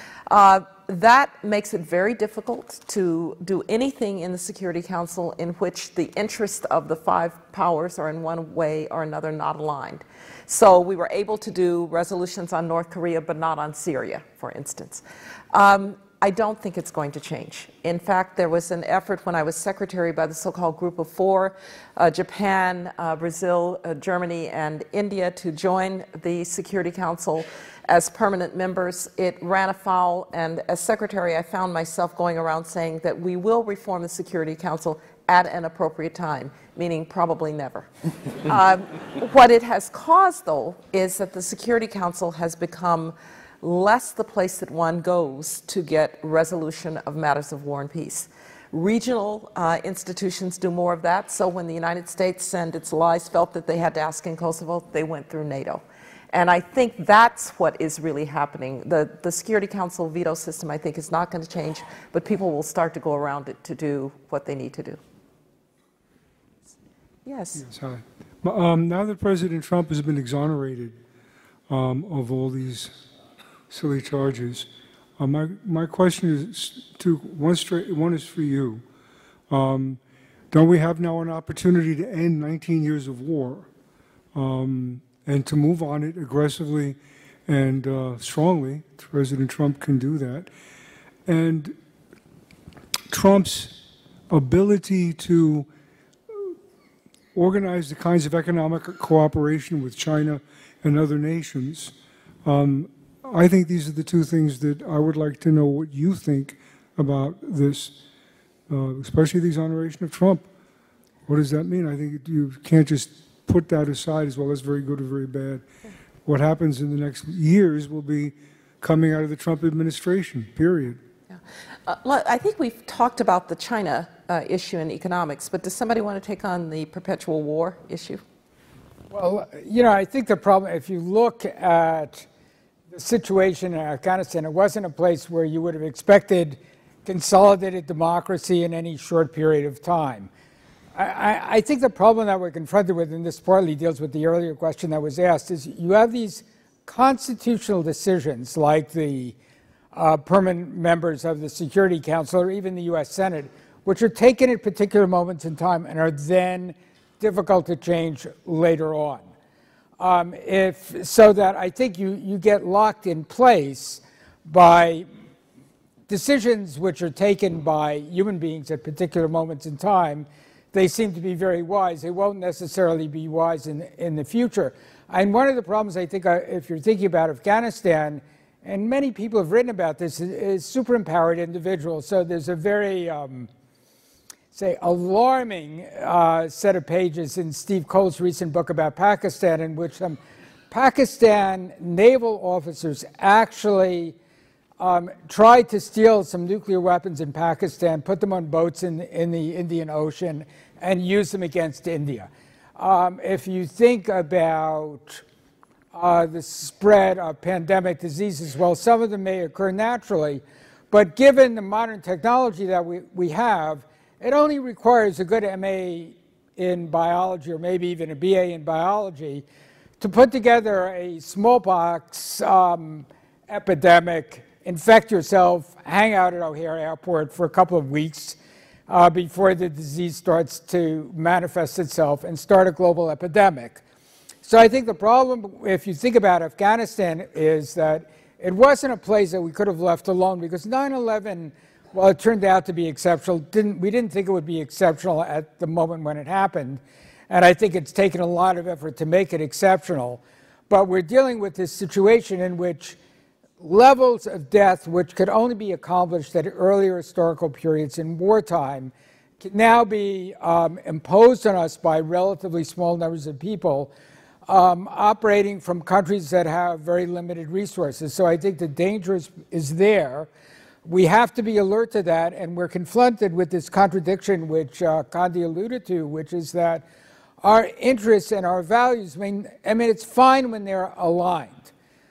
That makes it very difficult to do anything in the Security Council in which the interests of the 5 powers are in one way or another not aligned. So we were able to do resolutions on North Korea, but not on Syria, for instance. I don't think it's going to change. In fact, there was an effort when I was secretary by the so-called Group of Four, Japan, Brazil, Germany, and India, to join the Security Council as permanent members. It ran afoul, and as secretary, I found myself going around saying that we will reform the Security Council at an appropriate time, meaning probably never. What it has caused, though, is that the Security Council has become less the place that one goes to get resolution of matters of war and peace. Regional institutions do more of that, so when the United States and its allies felt that they had to ask in Kosovo, they went through NATO. And I think that's what is really happening. The Security Council veto system, I think, is not going to change, but people will start to go around it to do what they need to do. Yes. Yes, hi. Now that President Trump has been exonerated of all these silly charges, my question is one is for you. Don't we have now an opportunity to end 19 years of war and to move on it aggressively and strongly? President Trump can do that. And Trump's ability to organize the kinds of economic cooperation with China and other nations, I think these are the two things that I would like to know what you think about this, especially the exoneration of Trump. What does that mean? I think you can't just put that aside as well as very good or very bad. What happens in the next years will be coming out of the Trump administration, period. Yeah. I think we've talked about the China issue in economics, but does somebody want to take on the perpetual war issue? Well, you know, I think the problem, if you look at the situation in Afghanistan, it wasn't a place where you would have expected consolidated democracy in any short period of time. I think the problem that we're confronted with, and this partly deals with the earlier question that was asked, is you have these constitutional decisions like the permanent members of the Security Council or even the U.S. Senate, which are taken at particular moments in time and are then difficult to change later on. So that I think you get locked in place by decisions which are taken by human beings at particular moments in time. They seem to be very wise. They won't necessarily be wise in the future. And one of the problems, I think, if you're thinking about Afghanistan, and many people have written about this, is super-empowered individuals. So there's a very, say, alarming set of pages in Steve Cole's recent book about Pakistan, in which some Pakistan naval officers actually tried to steal some nuclear weapons in Pakistan, put them on boats in the Indian Ocean, and use them against India. If you think about the spread of pandemic diseases, well, some of them may occur naturally, but given the modern technology that we have, it only requires a good MA in biology, or maybe even a BA in biology, to put together a smallpox epidemic, infect yourself, hang out at O'Hare Airport for a couple of weeks before the disease starts to manifest itself and start a global epidemic. So I think the problem, if you think about Afghanistan, is that it wasn't a place that we could have left alone, because 9/11, well, it turned out to be exceptional. We didn't think it would be exceptional at the moment when it happened, and I think it's taken a lot of effort to make it exceptional. But we're dealing with this situation in which levels of death, which could only be accomplished at earlier historical periods in wartime, can now be imposed on us by relatively small numbers of people operating from countries that have very limited resources. So I think the danger is there. We have to be alert to that, and we're confronted with this contradiction which Condi alluded to, which is that our interests and our values, I mean it's fine when they're aligned,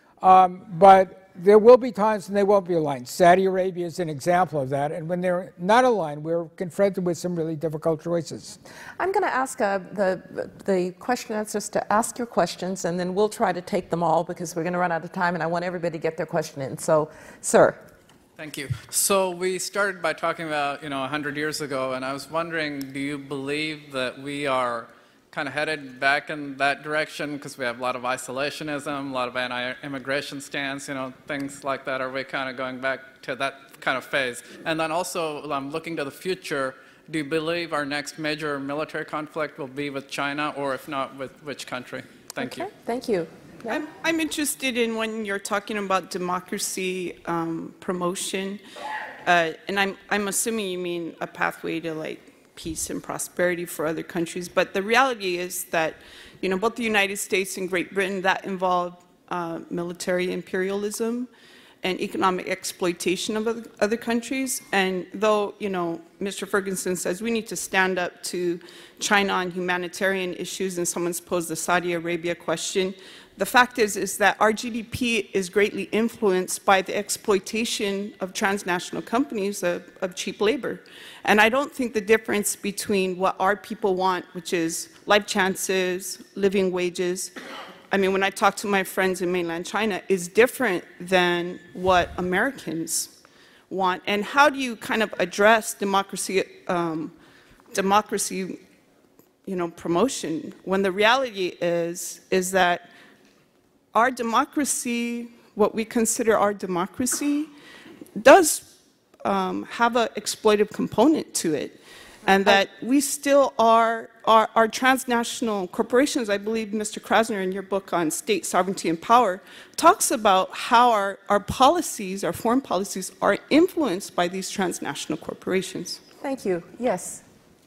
but there will be times when they won't be aligned. Saudi Arabia is an example of that, and when they're not aligned, we're confronted with some really difficult choices. I'm going to ask the question answers to ask your questions, and then we'll try to take them all because we're going to run out of time, and I want everybody to get their question in. So, sir. Thank you. So we started by talking about, 100 years ago, and I was wondering, do you believe that we are kind of headed back in that direction because we have a lot of isolationism, a lot of anti-immigration stance, things like that? Are we kind of going back to that kind of phase? And then also, looking to the future, do you believe our next major military conflict will be with China, or if not, with which country? Thank you. Thank you. I'm interested in when you're talking about democracy promotion, and I'm assuming you mean a pathway to like peace and prosperity for other countries. But the reality is that, both the United States and Great Britain, that involved military imperialism and economic exploitation of other countries. And though, Mr. Ferguson says we need to stand up to China on humanitarian issues, and someone's posed the Saudi Arabia question, the fact is that our GDP is greatly influenced by the exploitation of transnational companies of cheap labor. And I don't think the difference between what our people want, which is life chances, living wages, when I talk to my friends in mainland China, is different than what Americans want. And how do you kind of address democracy, promotion, when the reality is that our democracy, what we consider our democracy, does have an exploitive component to it. And that we still are transnational corporations. I believe Mr. Krasner, in your book on state sovereignty and power, talks about how our policies, our foreign policies, are influenced by these transnational corporations. Thank you. Yes.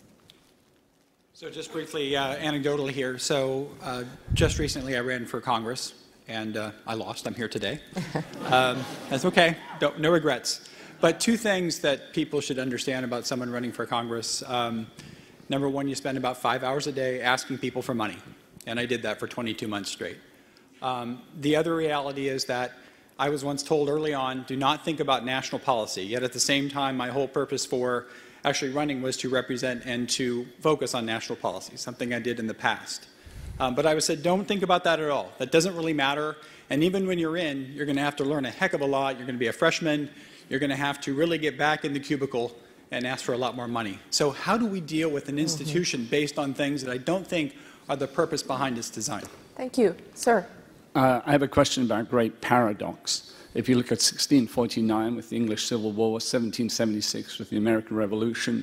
So just briefly, anecdotally here. So just recently I ran for Congress, and I lost. I'm here today. That's okay. No regrets. But two things that people should understand about someone running for Congress. Number one, you spend about 5 hours a day asking people for money. And I did that for 22 months straight. The other reality is that I was once told early on, do not think about national policy. Yet at the same time, my whole purpose for actually running was to represent and to focus on national policy, something I did in the past. But I was said, don't think about that at all. That doesn't really matter. And even when you're in, you're going to have to learn a heck of a lot. You're going to be a freshman. You're going to have to really get back in the cubicle and ask for a lot more money. So how do we deal with an institution based on things that I don't think are the purpose behind its design? Thank you. Sir. I have a question about great paradox. If you look at 1649 with the English Civil War, 1776 with the American Revolution,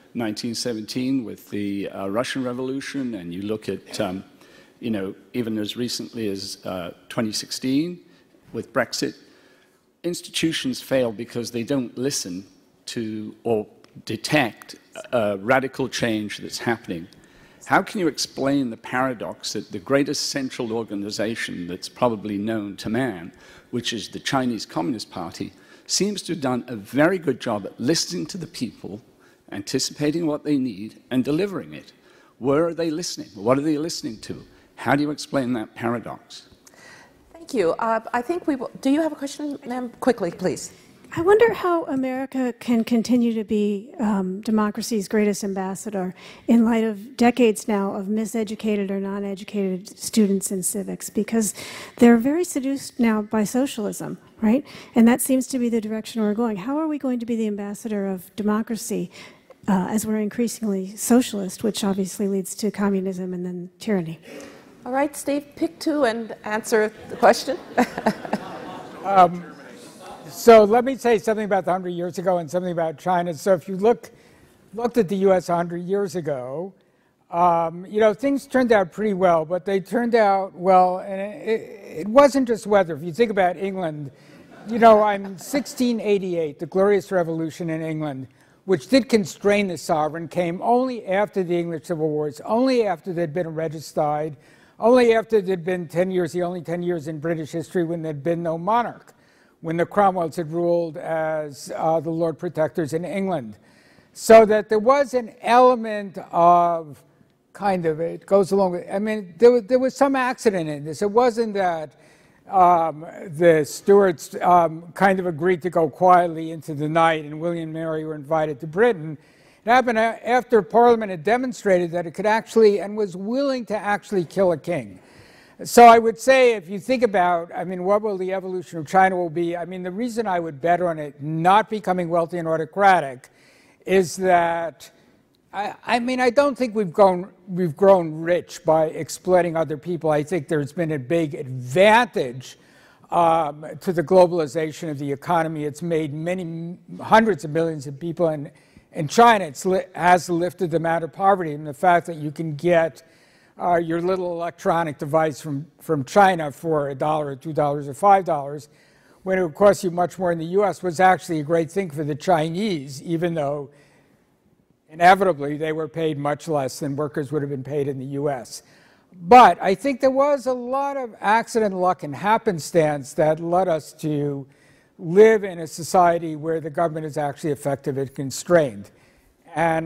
1917 with the Russian Revolution, and you look at, even as recently as 2016 with Brexit, institutions fail because they don't listen to or detect radical change that's happening. How can you explain the paradox that the greatest central organization that's probably known to man, which is the Chinese Communist Party, seems to have done a very good job at listening to the people, anticipating what they need, and delivering it? Where are they listening? What are they listening to? How do you explain that paradox? Thank you. I think we will. Do you have a question, ma'am? Quickly, please. I wonder how America can continue to be democracy's greatest ambassador in light of decades now of miseducated or non-educated students in civics, because they're very seduced now by socialism, right? And that seems to be the direction we're going. How are we going to be the ambassador of democracy as we're increasingly socialist, which obviously leads to communism and then tyranny? All right, Steve, pick two and answer the question. So let me say something about the 100 years ago and something about China. So if you looked at the U.S. 100 years ago, things turned out pretty well, but they turned out well, and it wasn't just weather. If you think about England, in 1688, the Glorious Revolution in England, which did constrain the sovereign, came only after the English Civil Wars, only after there'd been a regicide, only after there'd been 10 years, the only 10 years in British history when there'd been no monarch, when the Cromwells had ruled as the Lord Protectors in England. So that there was an element of it goes along with, there was some accident in this. It wasn't that the Stuarts kind of agreed to go quietly into the night and William and Mary were invited to Britain. It happened after Parliament had demonstrated that it could actually, and was willing to actually kill a king. So I would say, if you think about, what will the evolution of China will be, the reason I would bet on it not becoming wealthy and autocratic is that, I don't think we've grown rich by exploiting other people. I think there's been a big advantage to the globalization of the economy. It's made hundreds of millions of people in China. It has lifted them out of poverty, and the fact that you can get your little electronic device from China for $1 or $2 or $5, when it would cost you much more in the U.S., was actually a great thing for the Chinese, even though inevitably they were paid much less than workers would have been paid in the U.S. But I think there was a lot of accident, luck, and happenstance that led us to live in a society where the government is actually effective and constrained. And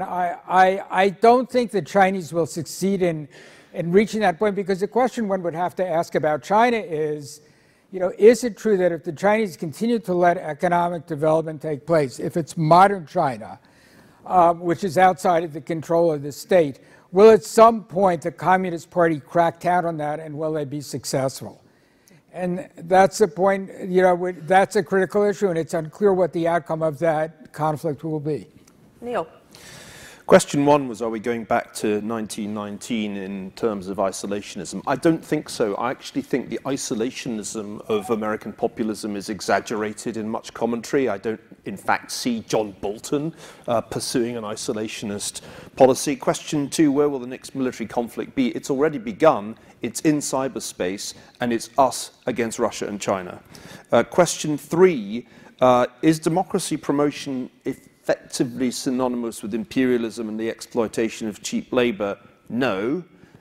I don't think the Chinese will succeed in reaching that point, because the question one would have to ask about China is, is it true that if the Chinese continue to let economic development take place, if it's modern China, which is outside of the control of the state, will at some point the Communist Party crack down on that, and will they be successful? And that's the point, that's a critical issue, and it's unclear what the outcome of that conflict will be. Neil. Question one was, are we going back to 1919 in terms of isolationism? I don't think so. I actually think the isolationism of American populism is exaggerated in much commentary. I don't, in fact, see John Bolton pursuing an isolationist policy. Question two, where will the next military conflict be? It's already begun. It's in cyberspace, and it's us against Russia and China. Question three, is democracy promotion effectively synonymous with imperialism and the exploitation of cheap labor? No.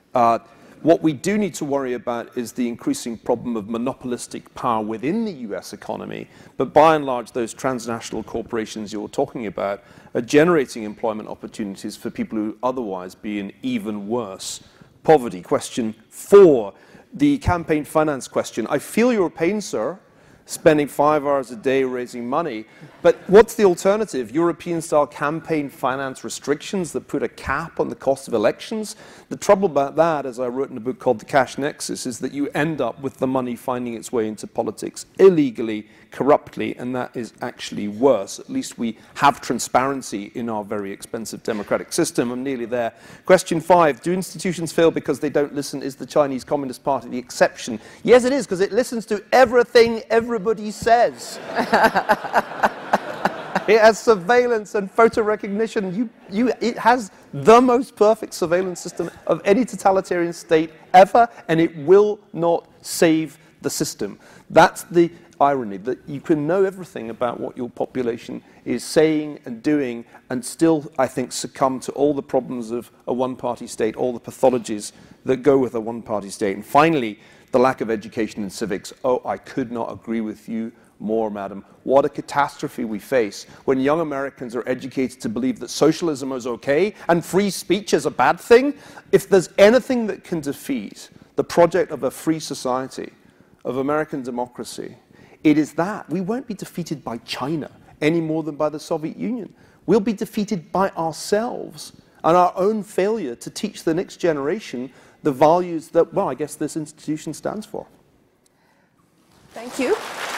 What we do need to worry about is the increasing problem of monopolistic power within the US economy. But by and large, those transnational corporations you're talking about are generating employment opportunities for people who otherwise be in even worse poverty. Question four, the campaign finance question. I feel your pain, sir, spending 5 hours a day raising money. But what's the alternative? European-style campaign finance restrictions that put a cap on the cost of elections? The trouble about that, as I wrote in a book called The Cash Nexus, is that you end up with the money finding its way into politics illegally, corruptly, and that is actually worse. At least we have transparency in our very expensive democratic system. I'm nearly there. Question five, do institutions fail because they don't listen? Is the Chinese Communist Party the exception? Yes, it is, because it listens to everything everybody says. It has surveillance and photo recognition. It has the most perfect surveillance system of any totalitarian state ever, and it will not save the system. That's the irony, that you can know everything about what your population is saying and doing and still, I think, succumb to all the problems of a one-party state, all the pathologies that go with a one-party state. And finally, the lack of education in civics. Oh, I could not agree with you more, madam. What a catastrophe we face when young Americans are educated to believe that socialism is okay and free speech is a bad thing. If there's anything that can defeat the project of a free society, of American democracy, it is that. We won't be defeated by China any more than by the Soviet Union. We'll be defeated by ourselves and our own failure to teach the next generation the values that, well, I guess this institution stands for. Thank you.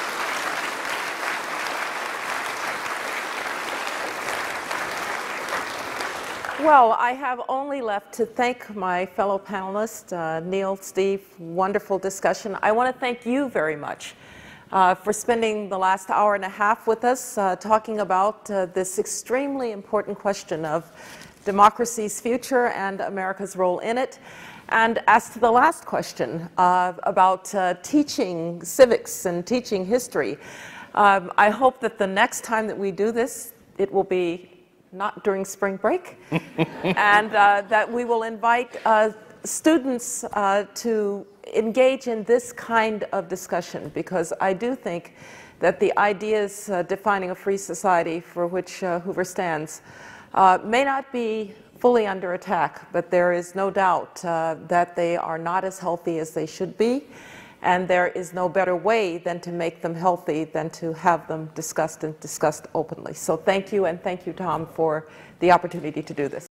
Well, I have only left to thank my fellow panelists, Neil, Steve, wonderful discussion. I want to thank you very much for spending the last hour and a half with us talking about this extremely important question of democracy's future and America's role in it. And as to the last question about teaching civics and teaching history, I hope that the next time that we do this, it will be not during spring break, and that we will invite students to engage in this kind of discussion, because I do think that the ideas defining a free society for which Hoover stands may not be fully under attack, but there is no doubt that they are not as healthy as they should be, and there is no better way than to make them healthy than to have them discussed and discussed openly. So thank you, and thank you, Tom, for the opportunity to do this.